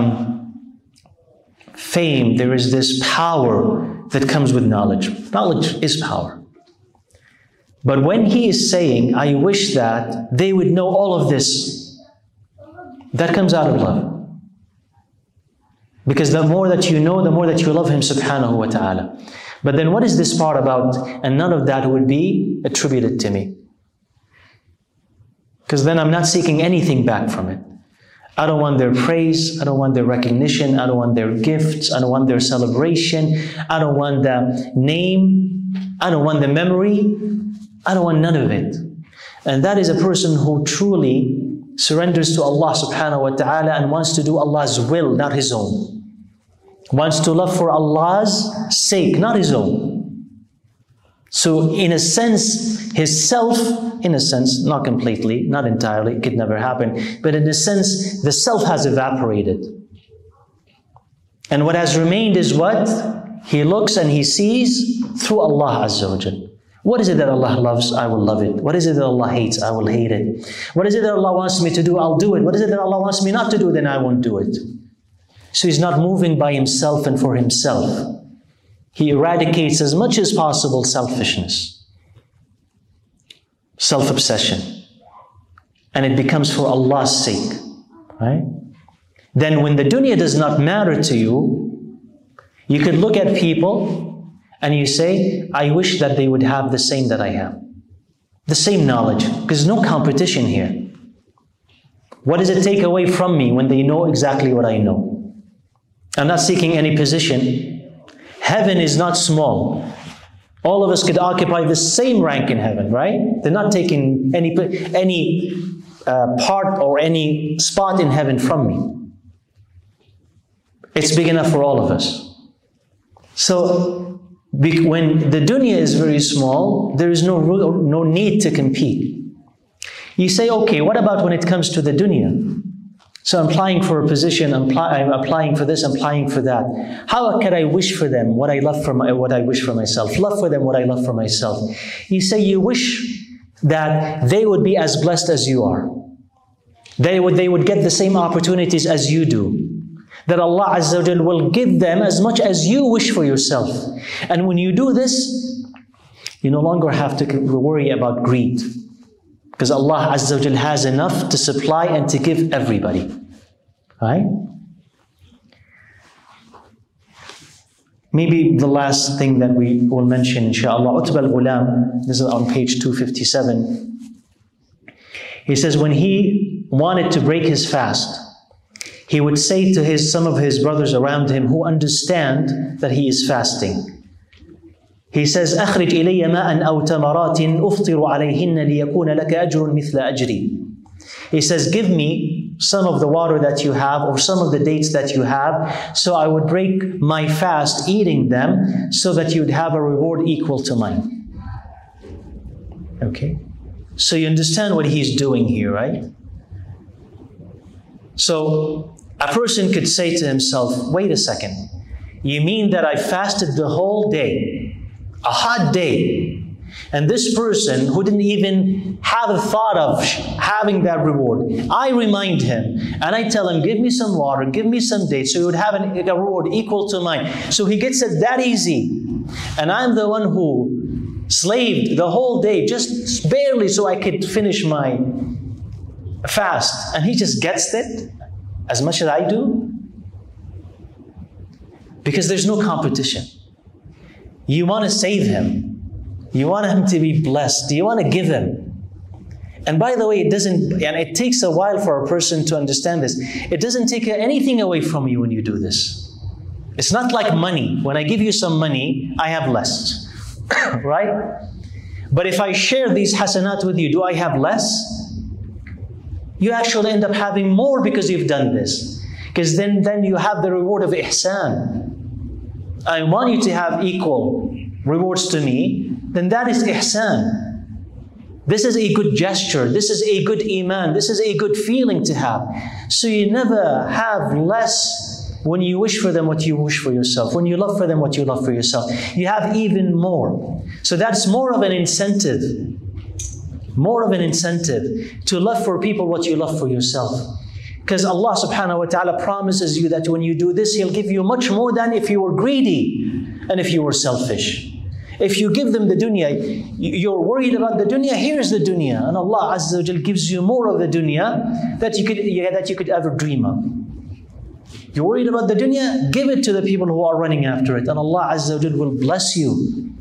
fame, there is this power that comes with knowledge. Knowledge is power. But when he is saying, I wish that they would know all of this, that comes out of love. Because the more that you know, the more that you love Him subhanahu wa ta'ala. But then what is this part about? And none of that would be attributed to me. Because then I'm not seeking anything back from it. I don't want their praise. I don't want their recognition. I don't want their gifts. I don't want their celebration. I don't want the name. I don't want the memory. I don't want none of it. And that is a person who truly surrenders to Allah subhanahu wa ta'ala and wants to do Allah's will, not his own. Wants to love for Allah's sake, not his own. So in a sense, his self, in a sense, not completely, not entirely, it could never happen, but in a sense, the self has evaporated. And what has remained is what? He looks and he sees through Allah Azza wa Jal. What is it that Allah loves? I will love it. What is it that Allah hates? I will hate it. What is it that Allah wants me to do? I'll do it. What is it that Allah wants me not to do? Then I won't do it. So he's not moving by himself and for himself. He eradicates as much as possible selfishness, self-obsession. And it becomes for Allah's sake. Right? Then when the dunya does not matter to you, you could look at people and you say, I wish that they would have the same that I have. The same knowledge. Because there's no competition here. What does it take away from me when they know exactly what I know? I'm not seeking any position. Heaven is not small. All of us could occupy the same rank in heaven, right? They're not taking any part or any spot in heaven from me. It's big enough for all of us. So, when the dunya is very small, there is no need to compete. You say, okay, what about when it comes to the dunya? So I'm applying for a position, I'm applying for this, I'm applying for that. How can I wish for them what I wish for myself? Love for them what I love for myself. You say you wish that they would be as blessed as you are. They would get the same opportunities as you do. That Allah Azza wa Jal will give them as much as you wish for yourself. And when you do this, you no longer have to worry about greed. Because Allah Azza wa Jal has enough to supply and to give everybody. Right? Maybe the last thing that we will mention, inshallah, Utbah al-Ghulam, this is on page 257. He says when he wanted to break his fast, he would say to some of his brothers around him who understand that he is fasting. He says, أخرج إلي ماء أو تمرات أفطر عليهن ليكون لك أجر مثل أجري. He says, give me some of the water that you have or some of the dates that you have, so I would break my fast eating them so that you'd have a reward equal to mine. Okay? So you understand what he's doing here, right? So a person could say to himself, wait a second, you mean that I fasted the whole day, a hot day, and this person who didn't even have a thought of having that reward, I remind him and I tell him, give me some water, give me some dates, so he would have a reward equal to mine. So he gets it that easy. And I'm the one who slaved the whole day, just barely so I could finish my fast. And he just gets it as much as I do. Because there's no competition. You want to save him. You want him to be blessed. You want to give him. And by the way, it takes a while for a person to understand this. It doesn't take anything away from you when you do this. It's not like money. When I give you some money, I have less. Right? But if I share these hasanat with you, do I have less? You actually end up having more because you've done this. Because then you have the reward of ihsan. I want you to have equal rewards to me, then that is ihsan. This is a good gesture. This is a good iman. This is a good feeling to have. So you never have less when you wish for them what you wish for yourself. When you love for them what you love for yourself. You have even more. So that's more of an incentive. More of an incentive to love for people what you love for yourself. Because Allah subhanahu wa ta'ala promises you that when you do this, He'll give you much more than if you were greedy and if you were selfish. If you give them the dunya, you're worried about the dunya, here's the dunya. And Allah Azza wa Jal gives you more of the dunya that you could ever dream of. You're worried about the dunya, give it to the people who are running after it. And Allah Azza wa Jal will bless you.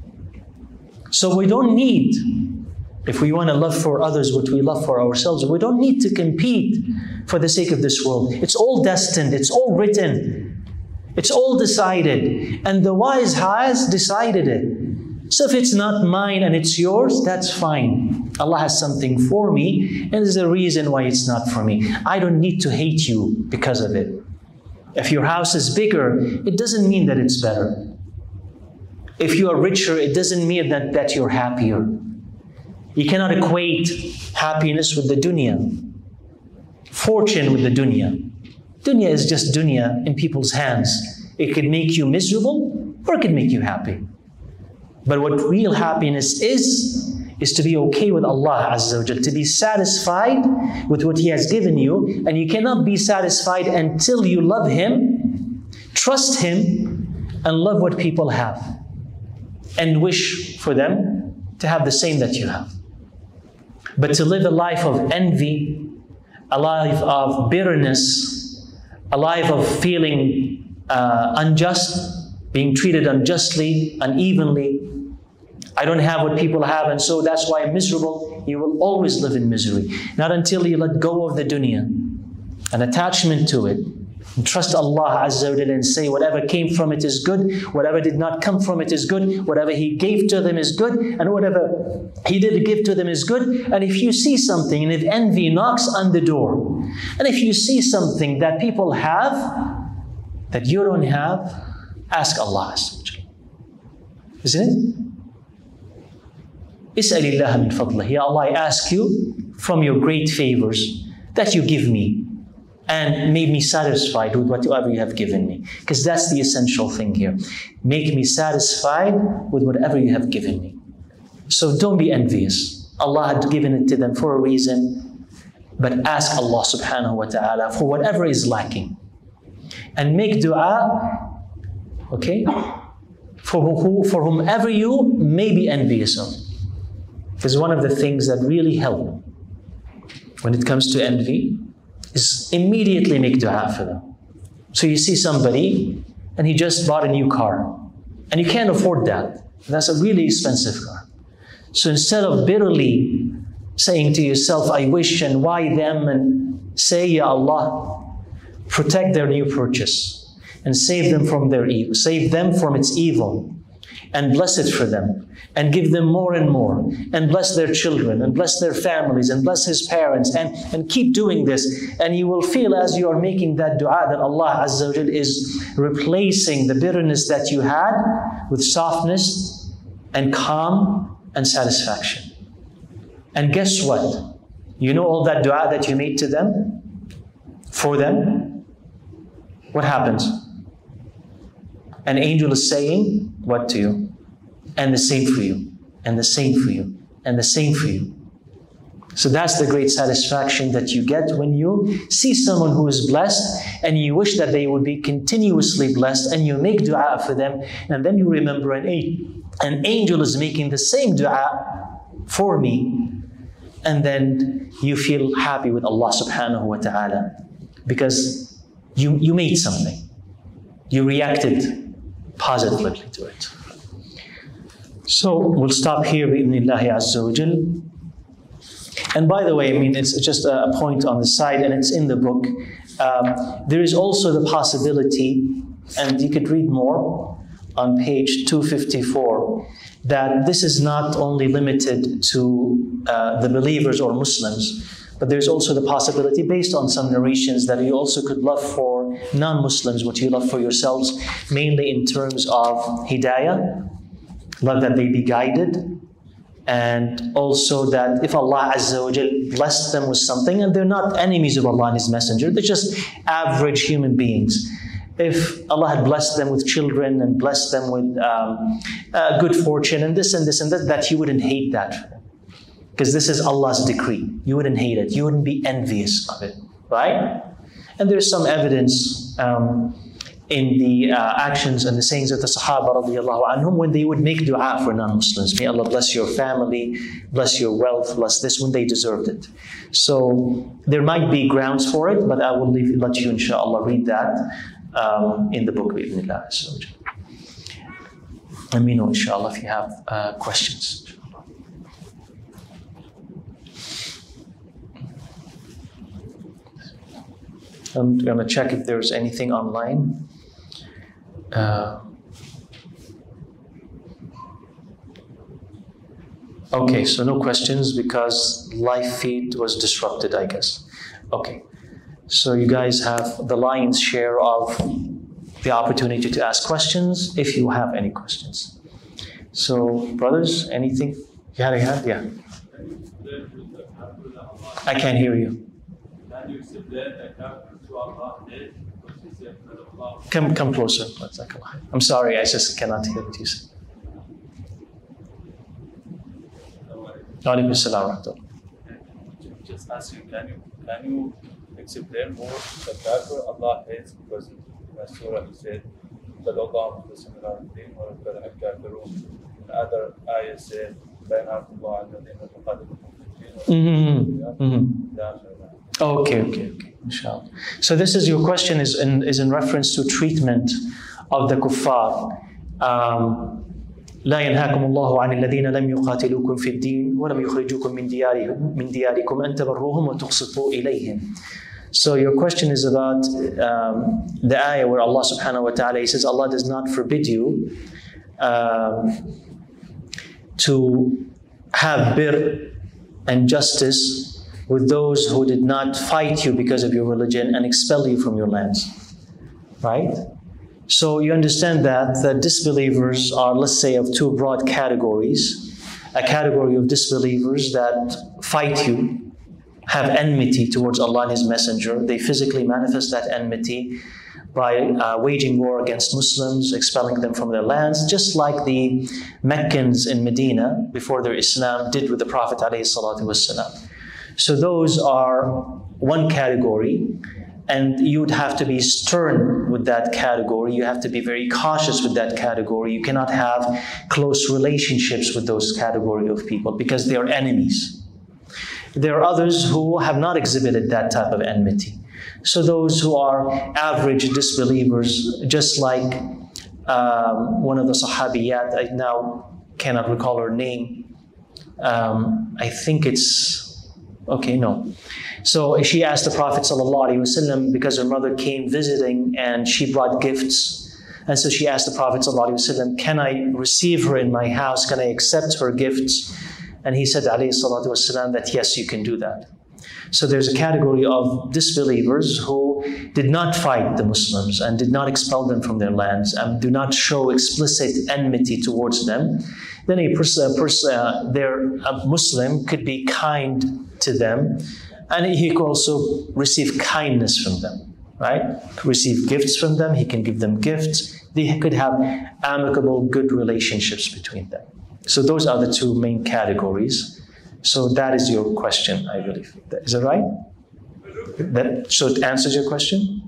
So we don't need, if we want to love for others what we love for ourselves, we don't need to compete for the sake of this world. It's all destined, it's all written, it's all decided. And the wise has decided it. So if it's not mine and it's yours, that's fine. Allah has something for me, and there's a reason why it's not for me. I don't need to hate you because of it. If your house is bigger, it doesn't mean that it's better. If you are richer, it doesn't mean that you're happier. You cannot equate happiness with the dunya, fortune with the dunya. Dunya is just dunya in people's hands. It could make you miserable or it could make you happy. But what real happiness is to be okay with Allah Azza wa Jal, to be satisfied with what He has given you. And you cannot be satisfied until you love Him, trust Him, and love what people have. And wish for them to have the same that you have. But to live a life of envy, a life of bitterness, a life of feeling unjust, being treated unjustly, unevenly. I don't have what people have, and so that's why I'm miserable. You will always live in misery. Not until you let go of the dunya, an attachment to it, Trust Allah Azza wa Jalla and say whatever came from it is good, whatever did not come from it is good, whatever He gave to them is good, and whatever He did give to them is good. And if you see something, and if envy knocks on the door, and if you see something that people have that you don't have, ask Allah Azza wa Jalla. Isn't it? Is'alillah min fadlih. Ya Allah, I ask you from your great favors that you give me, and make me satisfied with whatever you have given me. Because that's the essential thing here. Make me satisfied with whatever you have given me. So don't be envious. Allah had given it to them for a reason. But ask Allah subhanahu wa ta'ala for whatever is lacking. And make dua, okay, for whomever you may be envious of. Because one of the things that really help when it comes to envy is immediately make dua for them. So you see somebody and he just bought a new car and you can't afford that. That's a really expensive car. So instead of bitterly saying to yourself, I wish and why them, and say, Ya Allah, protect their new purchase and save them from their evil, save them from its evil, and bless it for them, and give them more and more, and bless their children, and bless their families, and bless his parents, and keep doing this. And you will feel as you are making that dua that Allah Azza wa Jal is replacing the bitterness that you had with softness and calm and satisfaction. And guess what? You know all that dua that you made to them, for them? What happens? An angel is saying, what to you? And the same for you, and the same for you, and the same for you. So that's the great satisfaction that you get when you see someone who is blessed and you wish that they would be continuously blessed, and you make dua for them, and then you remember an angel is making the same dua for me, and then you feel happy with Allah subhanahu wa ta'ala because you made something. You reacted positively to it. So we'll stop here bi'idhnillahi azza wa jal. And by the way, I mean, it's just a point on the side, and it's in the book. There is also the possibility, and you could read more on page 254, that this is not only limited to the believers or Muslims, but there's also the possibility, based on some narrations, that you also could love for non-Muslims what you love for yourselves, mainly in terms of hidayah, love that they be guided, and also that if Allah Azza wa Jal blessed them with something, and they're not enemies of Allah and His Messenger, they're just average human beings. If Allah had blessed them with children and blessed them with good fortune and this and this and that, that you wouldn't hate that. Because this is Allah's decree. You wouldn't hate it. You wouldn't be envious of it. Right? And there's some evidence in the actions and the sayings of the Sahaba radiallahu anhum when they would make dua for non-Muslims. May Allah bless your family, bless your wealth, bless this, when they deserved it. So there might be grounds for it, but I will let you inshallah read that in the book bi'idhnillah. Let me know inshallah if you have questions. I'm going to check if there's anything online. Okay, so no questions because live feed was disrupted, I guess. Okay, so you guys have the lion's share of the opportunity to ask questions if you have any questions. So, brothers, anything? You had a hand? Yeah. I can't hear you. Come closer. I'm sorry, I just cannot hear what you say. Alaikum assalam.
Just asking, can you explain more the factor Allah hates? Because in the surah He said, the other ayah said,
Okay. Inshallah. So this is your question is in reference to treatment of the kuffar. لا ينهاكم الله عن الذين لم يقاتلوكم في الدين ولم يخرجوكم من دياركم أن تبروهم وتقسطوا إليهم. So your question is about the ayah where Allah subhanahu wa ta'ala, He says, Allah does not forbid you to have birr and justice with those who did not fight you because of your religion and expel you from your lands. Right? So you understand that the disbelievers are, let's say, of two broad categories. A category of disbelievers that fight you, have enmity towards Allah and His Messenger. They physically manifest that enmity by waging war against Muslims, expelling them from their lands, just like the Meccans in Medina before their Islam did with the Prophet ﷺ. So those are one category, and you would have to be stern with that category. You have to be very cautious with that category. You cannot have close relationships with those category of people because they are enemies. There are others who have not exhibited that type of enmity. So those who are average disbelievers, just like one of the Sahabiyat, I now cannot recall her name. I think it's, okay, no. So she asked the Prophet ﷺ because her mother came visiting and she brought gifts. And so she asked the Prophet ﷺ, can I receive her in my house? Can I accept her gifts? And he said ﷺ that yes, you can do that. So there's a category of disbelievers who did not fight the Muslims and did not expel them from their lands and do not show explicit enmity towards them. Then a Muslim could be kind to them, and he could also receive kindness from them, right? Receive gifts from them, he can give them gifts. They could have amicable, good relationships between them. So those are the two main categories. So that is your question, I believe. Is that right? So it answers your question?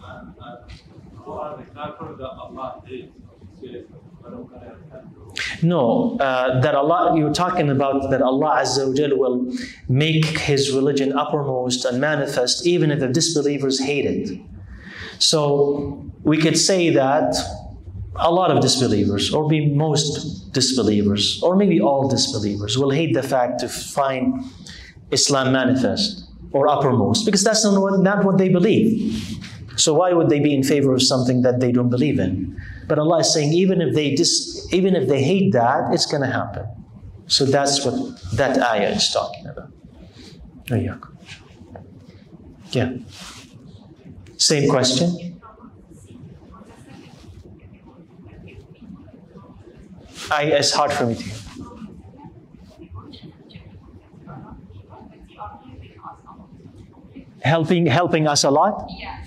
No, that Allah, you're talking about that Allah Azza wa Jal will make His religion uppermost and manifest even if the disbelievers hate it. So we could say that a lot of disbelievers, or maybe most disbelievers, or maybe all disbelievers will hate the fact to find Islam manifest or uppermost, because that's not what they believe. So why would they be in favor of something that they don't believe in? But Allah is saying even if they hate that, it's going to happen. So that's what that ayah is talking about. Yeah. Same question. It's hard for me to hear. Helping us a lot?
Yes.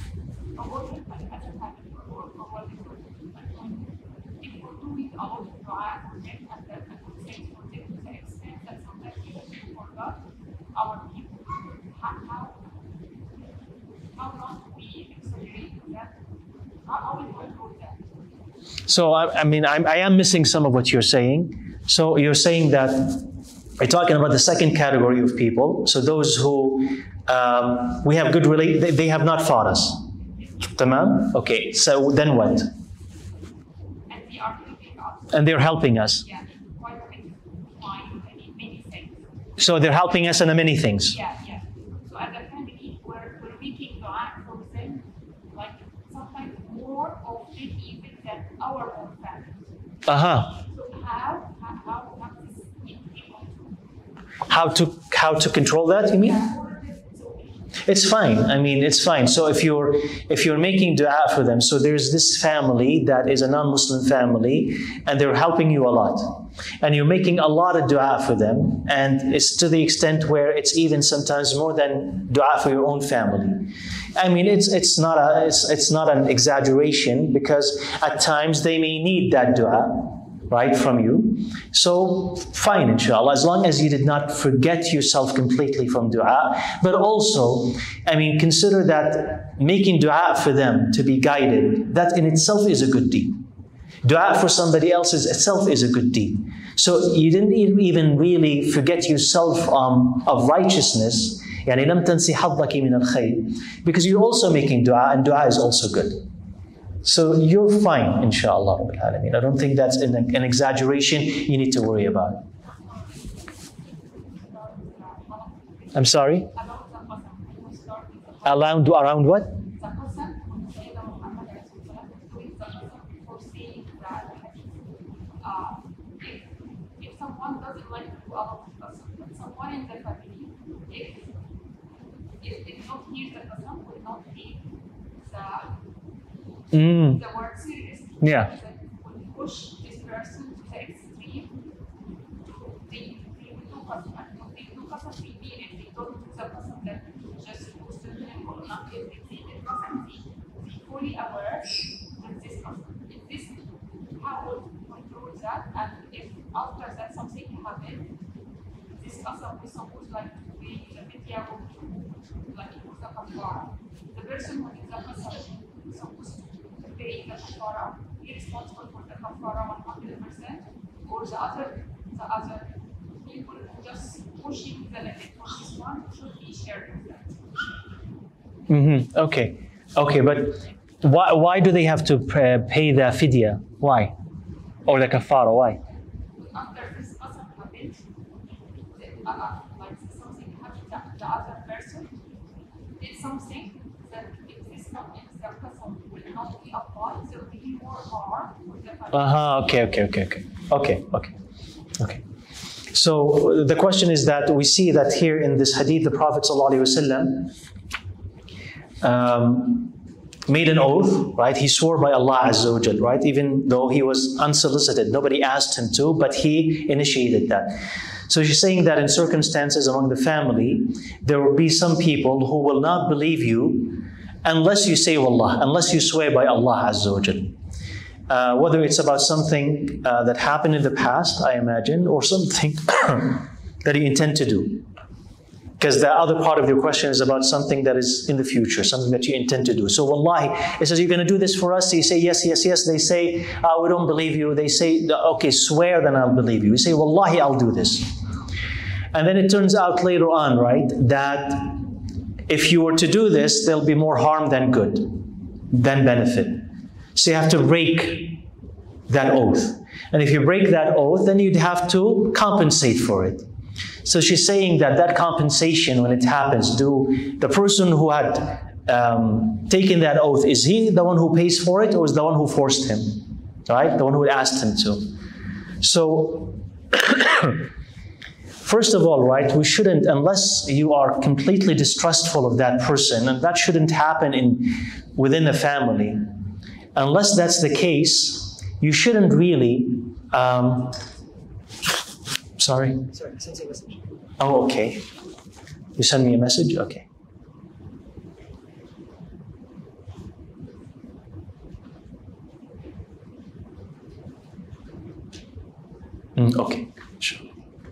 So I am missing some of what you're saying. So you're saying that we're talking about the second category of people. So those who we have good they have not fought us. Tamam? Okay. So then what? And they're helping us.
Yeah. Many things.
So they're helping us in many things.
Yeah. So as a family, we're making dua for them, like sometimes more often even than our own family. So
how to control that, you mean? It's fine. It's fine. So if you're making dua for them, so there's this family that is a non-Muslim family, and they're helping you a lot, and you're making a lot of dua for them, and it's to the extent where it's even sometimes more than dua for your own family. It's not an exaggeration, because at times they may need that dua, right, from you. So fine, inshallah, as long as you did not forget yourself completely from dua. But also, consider that making dua for them to be guided, that in itself is a good deed. Dua for somebody else itself is a good deed. So you didn't even really forget yourself of righteousness, because you're also making dua, and dua is also good. So you're fine, inshallah. I don't think that's an exaggeration you need to worry about. I'm sorry? Around what?
The Qasam, when Sayyidina Muhammad is doing the Qasam before saying that if someone doesn't like to do a Qasam, but someone in the family, if they don't hear the Qasam, will not take the word serious.
Yeah.
When you push this person to the extreme, they will do Qasam. And when they do Qasam, they mean it. They don't do the Qasam that just goes to them or not everything. The Qasam, be fully aware with this Qasam. If this, how will control that? And if after that something happened, this Qasam is supposed like to be the media or to like use the kafara. The person who is the Qasam is supposed to pay the kafara, be responsible for the kafara 100%, or the other people who just pushing the limit for this one should be sharing that.
Okay, but why do they have to pay the fidya? Why? Or the kafara? Why?
After this Qasam happened, like something happened that the other person did something that if this Qasam will not be applied, there will be more harm for the family. Okay. So the question is that we see that here in this hadith, the Prophet ﷺ made an oath, right? He swore by Allah Azza wa Jal, right? Even though he was unsolicited, nobody asked him to, but he initiated that. So she's saying that in circumstances among the family, there will be some people who will not believe you unless you say Wallah, unless you swear by Allah Azza wa Jal. Whether it's about something that happened in the past, I imagine, or something that you intend to do. Because the other part of your question is about something that is in the future, something that you intend to do. So wallahi, it says, you're going to do this for us? So you say, yes. They say, we don't believe you. They say, okay, swear, then I'll believe you. You say, wallahi, I'll do this. And then it turns out later on, right, that if you were to do this, there'll be more harm than good, than benefit. So you have to break that oath. And if you break that oath, then you'd have to compensate for it. So she's saying that compensation, when it happens, the person who had taken that oath, is he the one who pays for it, or is the one who forced him? Right? The one who asked him to. So, first of all, right, we shouldn't, unless you are completely distrustful of that person, and that shouldn't happen within the family. Unless that's the case, you shouldn't really... Sorry, send you a message. Oh, okay. You send me a message? Okay. Okay, sure.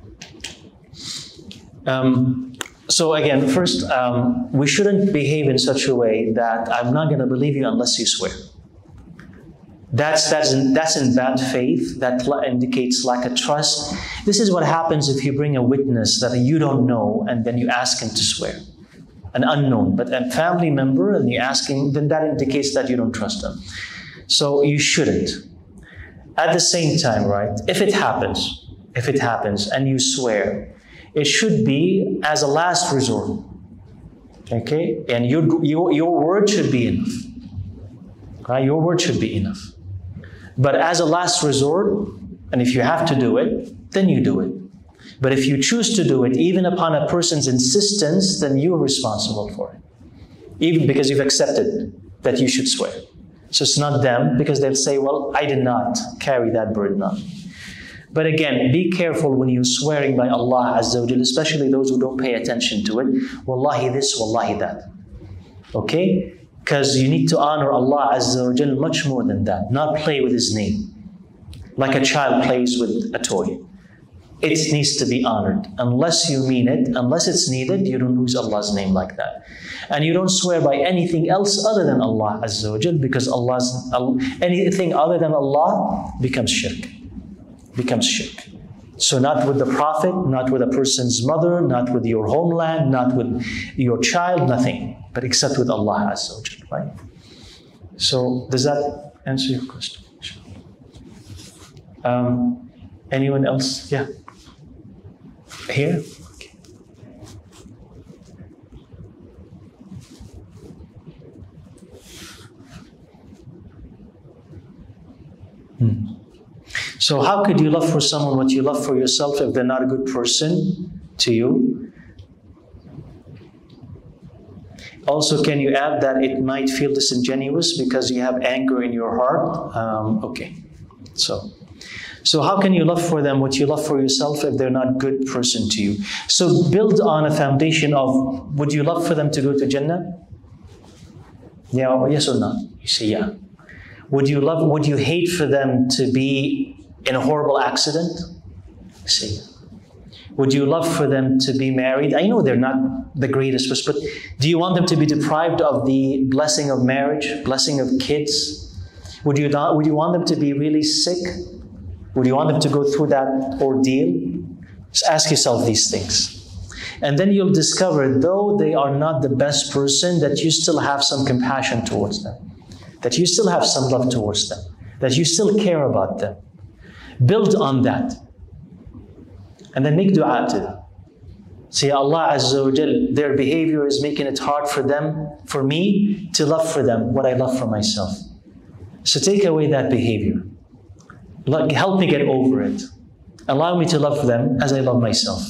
So again, first, we shouldn't behave in such a way that I'm not going to believe you unless you swear. That's in bad faith. That indicates lack of trust. This is what happens if you bring a witness that you don't know and then you ask him to swear. An unknown, but a family member, and you ask him, then that indicates that you don't trust him. So you shouldn't. At the same time, right, if it happens and you swear, it should be as a last resort. Okay? And your word should be enough. Right? Your word should be enough. But as a last resort, and if you have to do it, then you do it. But if you choose to do it, even upon a person's insistence, then you're responsible for it. Even because you've accepted that you should swear. So it's not them, because they'll say, well, I did not carry that burden on. But again, be careful when you're swearing by Allah Azza wa Jal, especially those who don't pay attention to it. Wallahi this, wallahi that. Okay? Because you need to honor Allah Azza wa Jal much more than that. Not play with His name. Like a child plays with a toy. It needs to be honored. Unless you mean it, unless it's needed, you don't use Allah's name like that. And you don't swear by anything else other than Allah Azza wa Jal, because anything other than Allah becomes shirk. So not with the Prophet, not with a person's mother, not with your homeland, not with your child, nothing. But except with Allah Azza wa Jal, right? So does that answer your question? Anyone else? Yeah. Here? Okay. So how could you love for someone what you love for yourself if they're not a good person to you? Also, can you add that it might feel disingenuous because you have anger in your heart? Okay. So how can you love for them what you love for yourself if they're not a good person to you? So build on a foundation of, would you love for them to go to Jannah? Yeah, yes or no? You say yeah. Would you hate for them to be in a horrible accident? You say yeah. Would you love for them to be married? I know they're not the greatest, but do you want them to be deprived of the blessing of marriage, blessing of kids? Would you want them to be really sick? Would you want them to go through that ordeal? Just ask yourself these things. And then you'll discover, though they are not the best person, that you still have some compassion towards them. That you still have some love towards them. That you still care about them. Build on that. And then make dua to them. Say, Allah Azza wa Jal, their behavior is making it hard for them, for me, to love for them what I love for myself. So take away that behavior. Help me get over it. Allow me to love them as I love myself.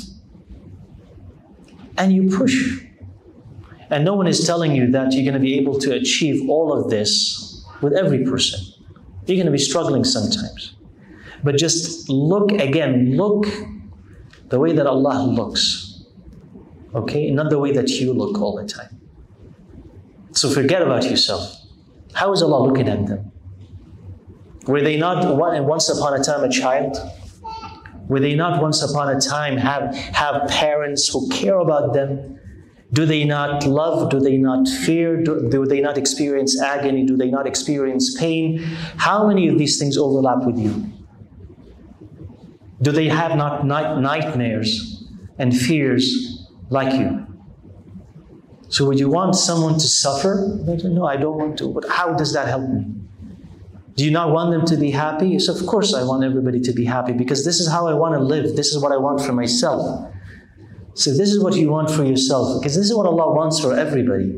And you push. And no one is telling you that you're going to be able to achieve all of this with every person. You're going to be struggling sometimes. But just look the way that Allah looks. Okay? Not the way that you look all the time. So forget about yourself. How is Allah looking at them? Were they not once upon a time a child? Were they not once upon a time have parents who care about them? Do they not love? Do they not fear? Do they not experience agony? Do they not experience pain? How many of these things overlap with you? Do they have not nightmares and fears like you? So would you want someone to suffer? No, I don't want to. But how does that help me? Do you not want them to be happy? Yes, of course I want everybody to be happy because this is how I want to live. This is what I want for myself. So this is what you want for yourself because this is what Allah wants for everybody.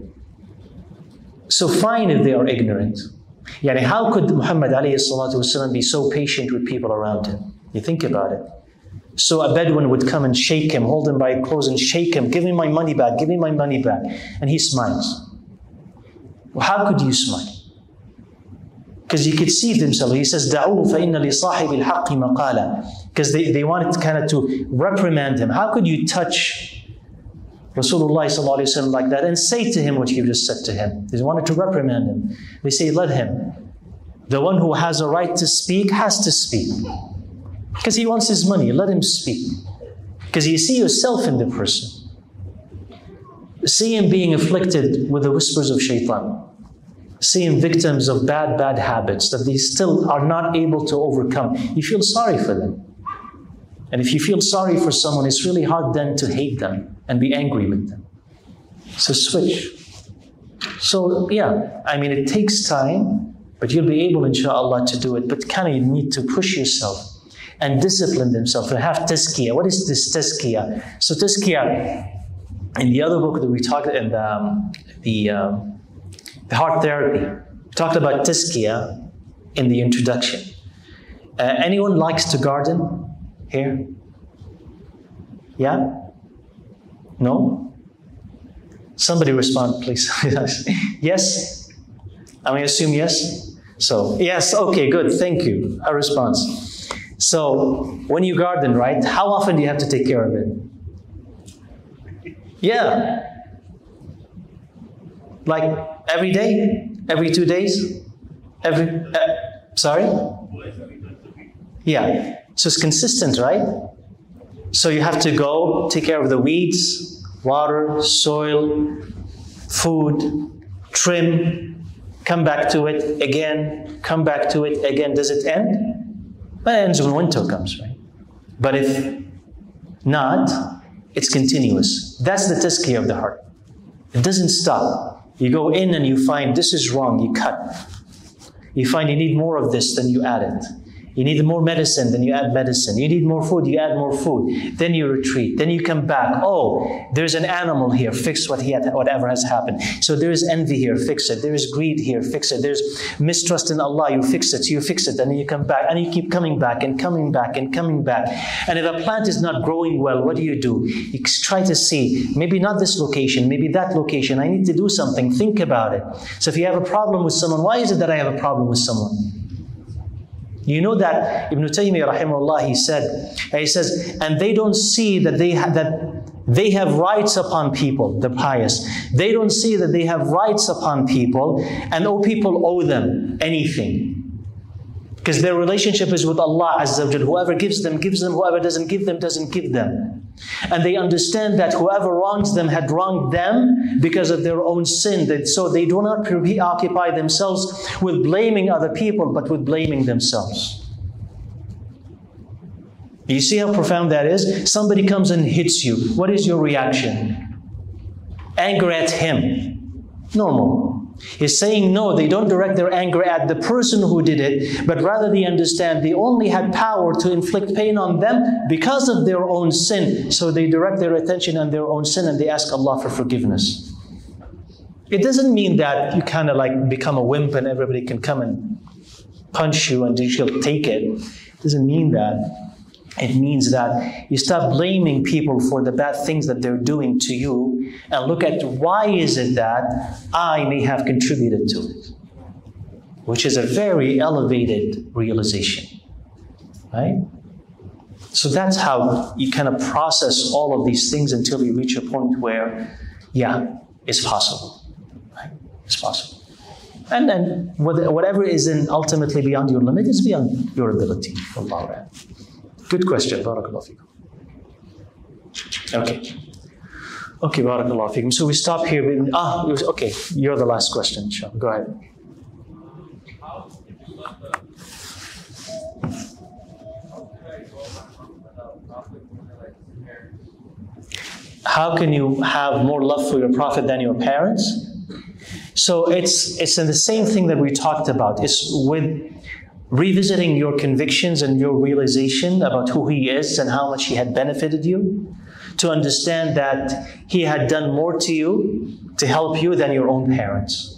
So fine if they are ignorant. Yani how could Muhammad alayhi salatu wasalam be so patient with people around him? You think about it. So a Bedouin would come and shake him, hold him by clothes and shake him, give me my money back, give me my money back. And he smiles. Well, how could you smile? Because he could see himself. He says, دَعُوهُ فَإِنَّ لِصَاحِبِ الْحَقِّ مَقَالًا. Because they wanted kind of to reprimand him. How could you touch Rasulullah sallallahu alaihi wasallam like that and say to him what you just said to him? They wanted to reprimand him. They say, let him. The one who has a right to speak has to speak. Because he wants his money, let him speak. Because you see yourself in the person. See him being afflicted with the whispers of shaitan. See him victims of bad habits that they still are not able to overcome. You feel sorry for them. And if you feel sorry for someone, it's really hard then to hate them and be angry with them. So switch. So yeah, I mean it takes time, but you'll be able inshallah to do it. But kind of you need to push yourself and discipline themselves and have tazkiyah. What is this tazkiyah? So tazkiyah, in the other book that we talked in the heart therapy, we talked about tazkiyah in the introduction. Anyone likes to garden here? Yeah? No? Somebody respond, please. Yes? I may assume yes? So, yes, okay, good, thank you. A response. So, when you garden, right, how often do you have to take care of it? Yeah. Like every day? Every 2 days? Sorry? Yeah. So it's consistent, right? So you have to go take care of the weeds, water, soil, food, trim, come back to it again, come back to it again. Does it end? Well, it ends when winter comes, right? But if not, it's continuous. That's the tazkiyah of the heart. It doesn't stop. You go in and you find this is wrong, you cut. You find you need more of this, then you add it. You need more medicine, then you add medicine. You need more food, you add more food. Then you retreat. Then you come back. Oh, there's an animal here. Fix whatever has happened. So there is envy here. Fix it. There is greed here. Fix it. There's mistrust in Allah. You fix it. You fix it. And then you come back. And you keep coming back and coming back and coming back. And if a plant is not growing well, what do? You try to see, maybe not this location, maybe that location. I need to do something. Think about it. So if you have a problem with someone, why is it that I have a problem with someone? You know that Ibn Taymiyyah rahimahullah, he says, and they don't see that they have rights upon people, the pious. They don't see that they have rights upon people, and people owe them anything. Because their relationship is with Allah Azza wa Jal. Whoever gives them, gives them. Whoever doesn't give them, doesn't give them. And they understand that whoever wrongs them had wronged them because of their own sin. So they do not preoccupy themselves with blaming other people, but with blaming themselves. You see how profound that is? Somebody comes and hits you. What is your reaction? Anger at him. Normal. He's saying no, they don't direct their anger at the person who did it, but rather they understand they only had power to inflict pain on them because of their own sin. So they direct their attention on their own sin and they ask Allah for forgiveness. It doesn't mean that you kind of like become a wimp and everybody can come and punch you and you'll take it. It doesn't mean that. It means that you stop blaming people for the bad things that they're doing to you and look at why is it that I may have contributed to it, which is a very elevated realization, right? So that's how you kind of process all of these things until you reach a point where, yeah, it's possible, right? It's possible. And then whatever is ultimately beyond your limit is beyond your ability. Allah. Good question. Barakallahu feekum. Okay, barakallahu feekum. So we stop here. Okay, you're the last question. Inshallah. Go ahead. How can you have more love for your Prophet than your parents? So it's in the same thing that we talked about. It's with revisiting your convictions and your realization about who he is and how much he had benefited you, to understand that he had done more to you, to help you than your own parents.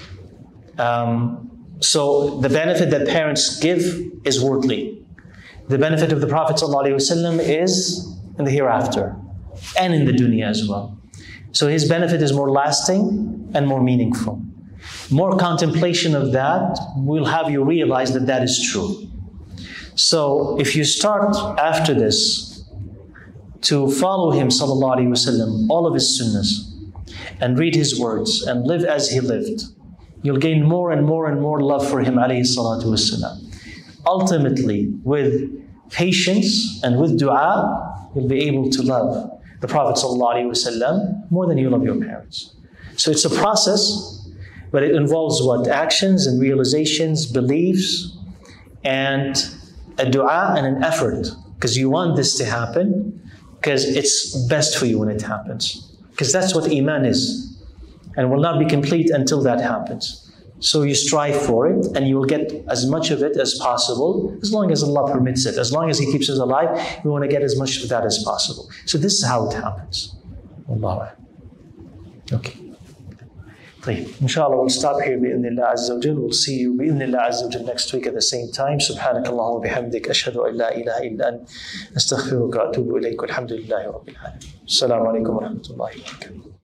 So the benefit that parents give is worldly. The benefit of the Prophet ﷺ is in the hereafter and in the dunya as well. So his benefit is more lasting and more meaningful. More contemplation of that will have you realize that that is true. So if you start after this to follow him sallallahu alaihi wasallam, all of his sunnahs, and read his words and live as he lived, you'll gain more and more and more love for him alayhi salatu wasallam. Ultimately, with patience and with dua, you'll be able to love the Prophet sallallahu alaihi wasallam more than you love your parents. So it's a process. But it involves what? Actions and realizations, beliefs, and a dua and an effort. Because you want this to happen, because it's best for you when it happens. Because that's what Iman is. And will not be complete until that happens. So you strive for it, and you will get as much of it as possible, as long as Allah permits it. As long as He keeps us alive, we want to get as much of that as possible. So this is how it happens. Wallahu a'lam. Okay. Inshallah, we'll stop here bi'idhnillah azza wa jal. We'll see you bi'idhnillah azza wa jal next week at the same time. Subhanakallahu wa bihamdik. Ashhadu an la ilaha illa ant. Astaghfiruka wa atubu ilayk. Alhamdulillahi rabbil alamin. Assalamu alaikum wa rahmatullahi wa barakatuh.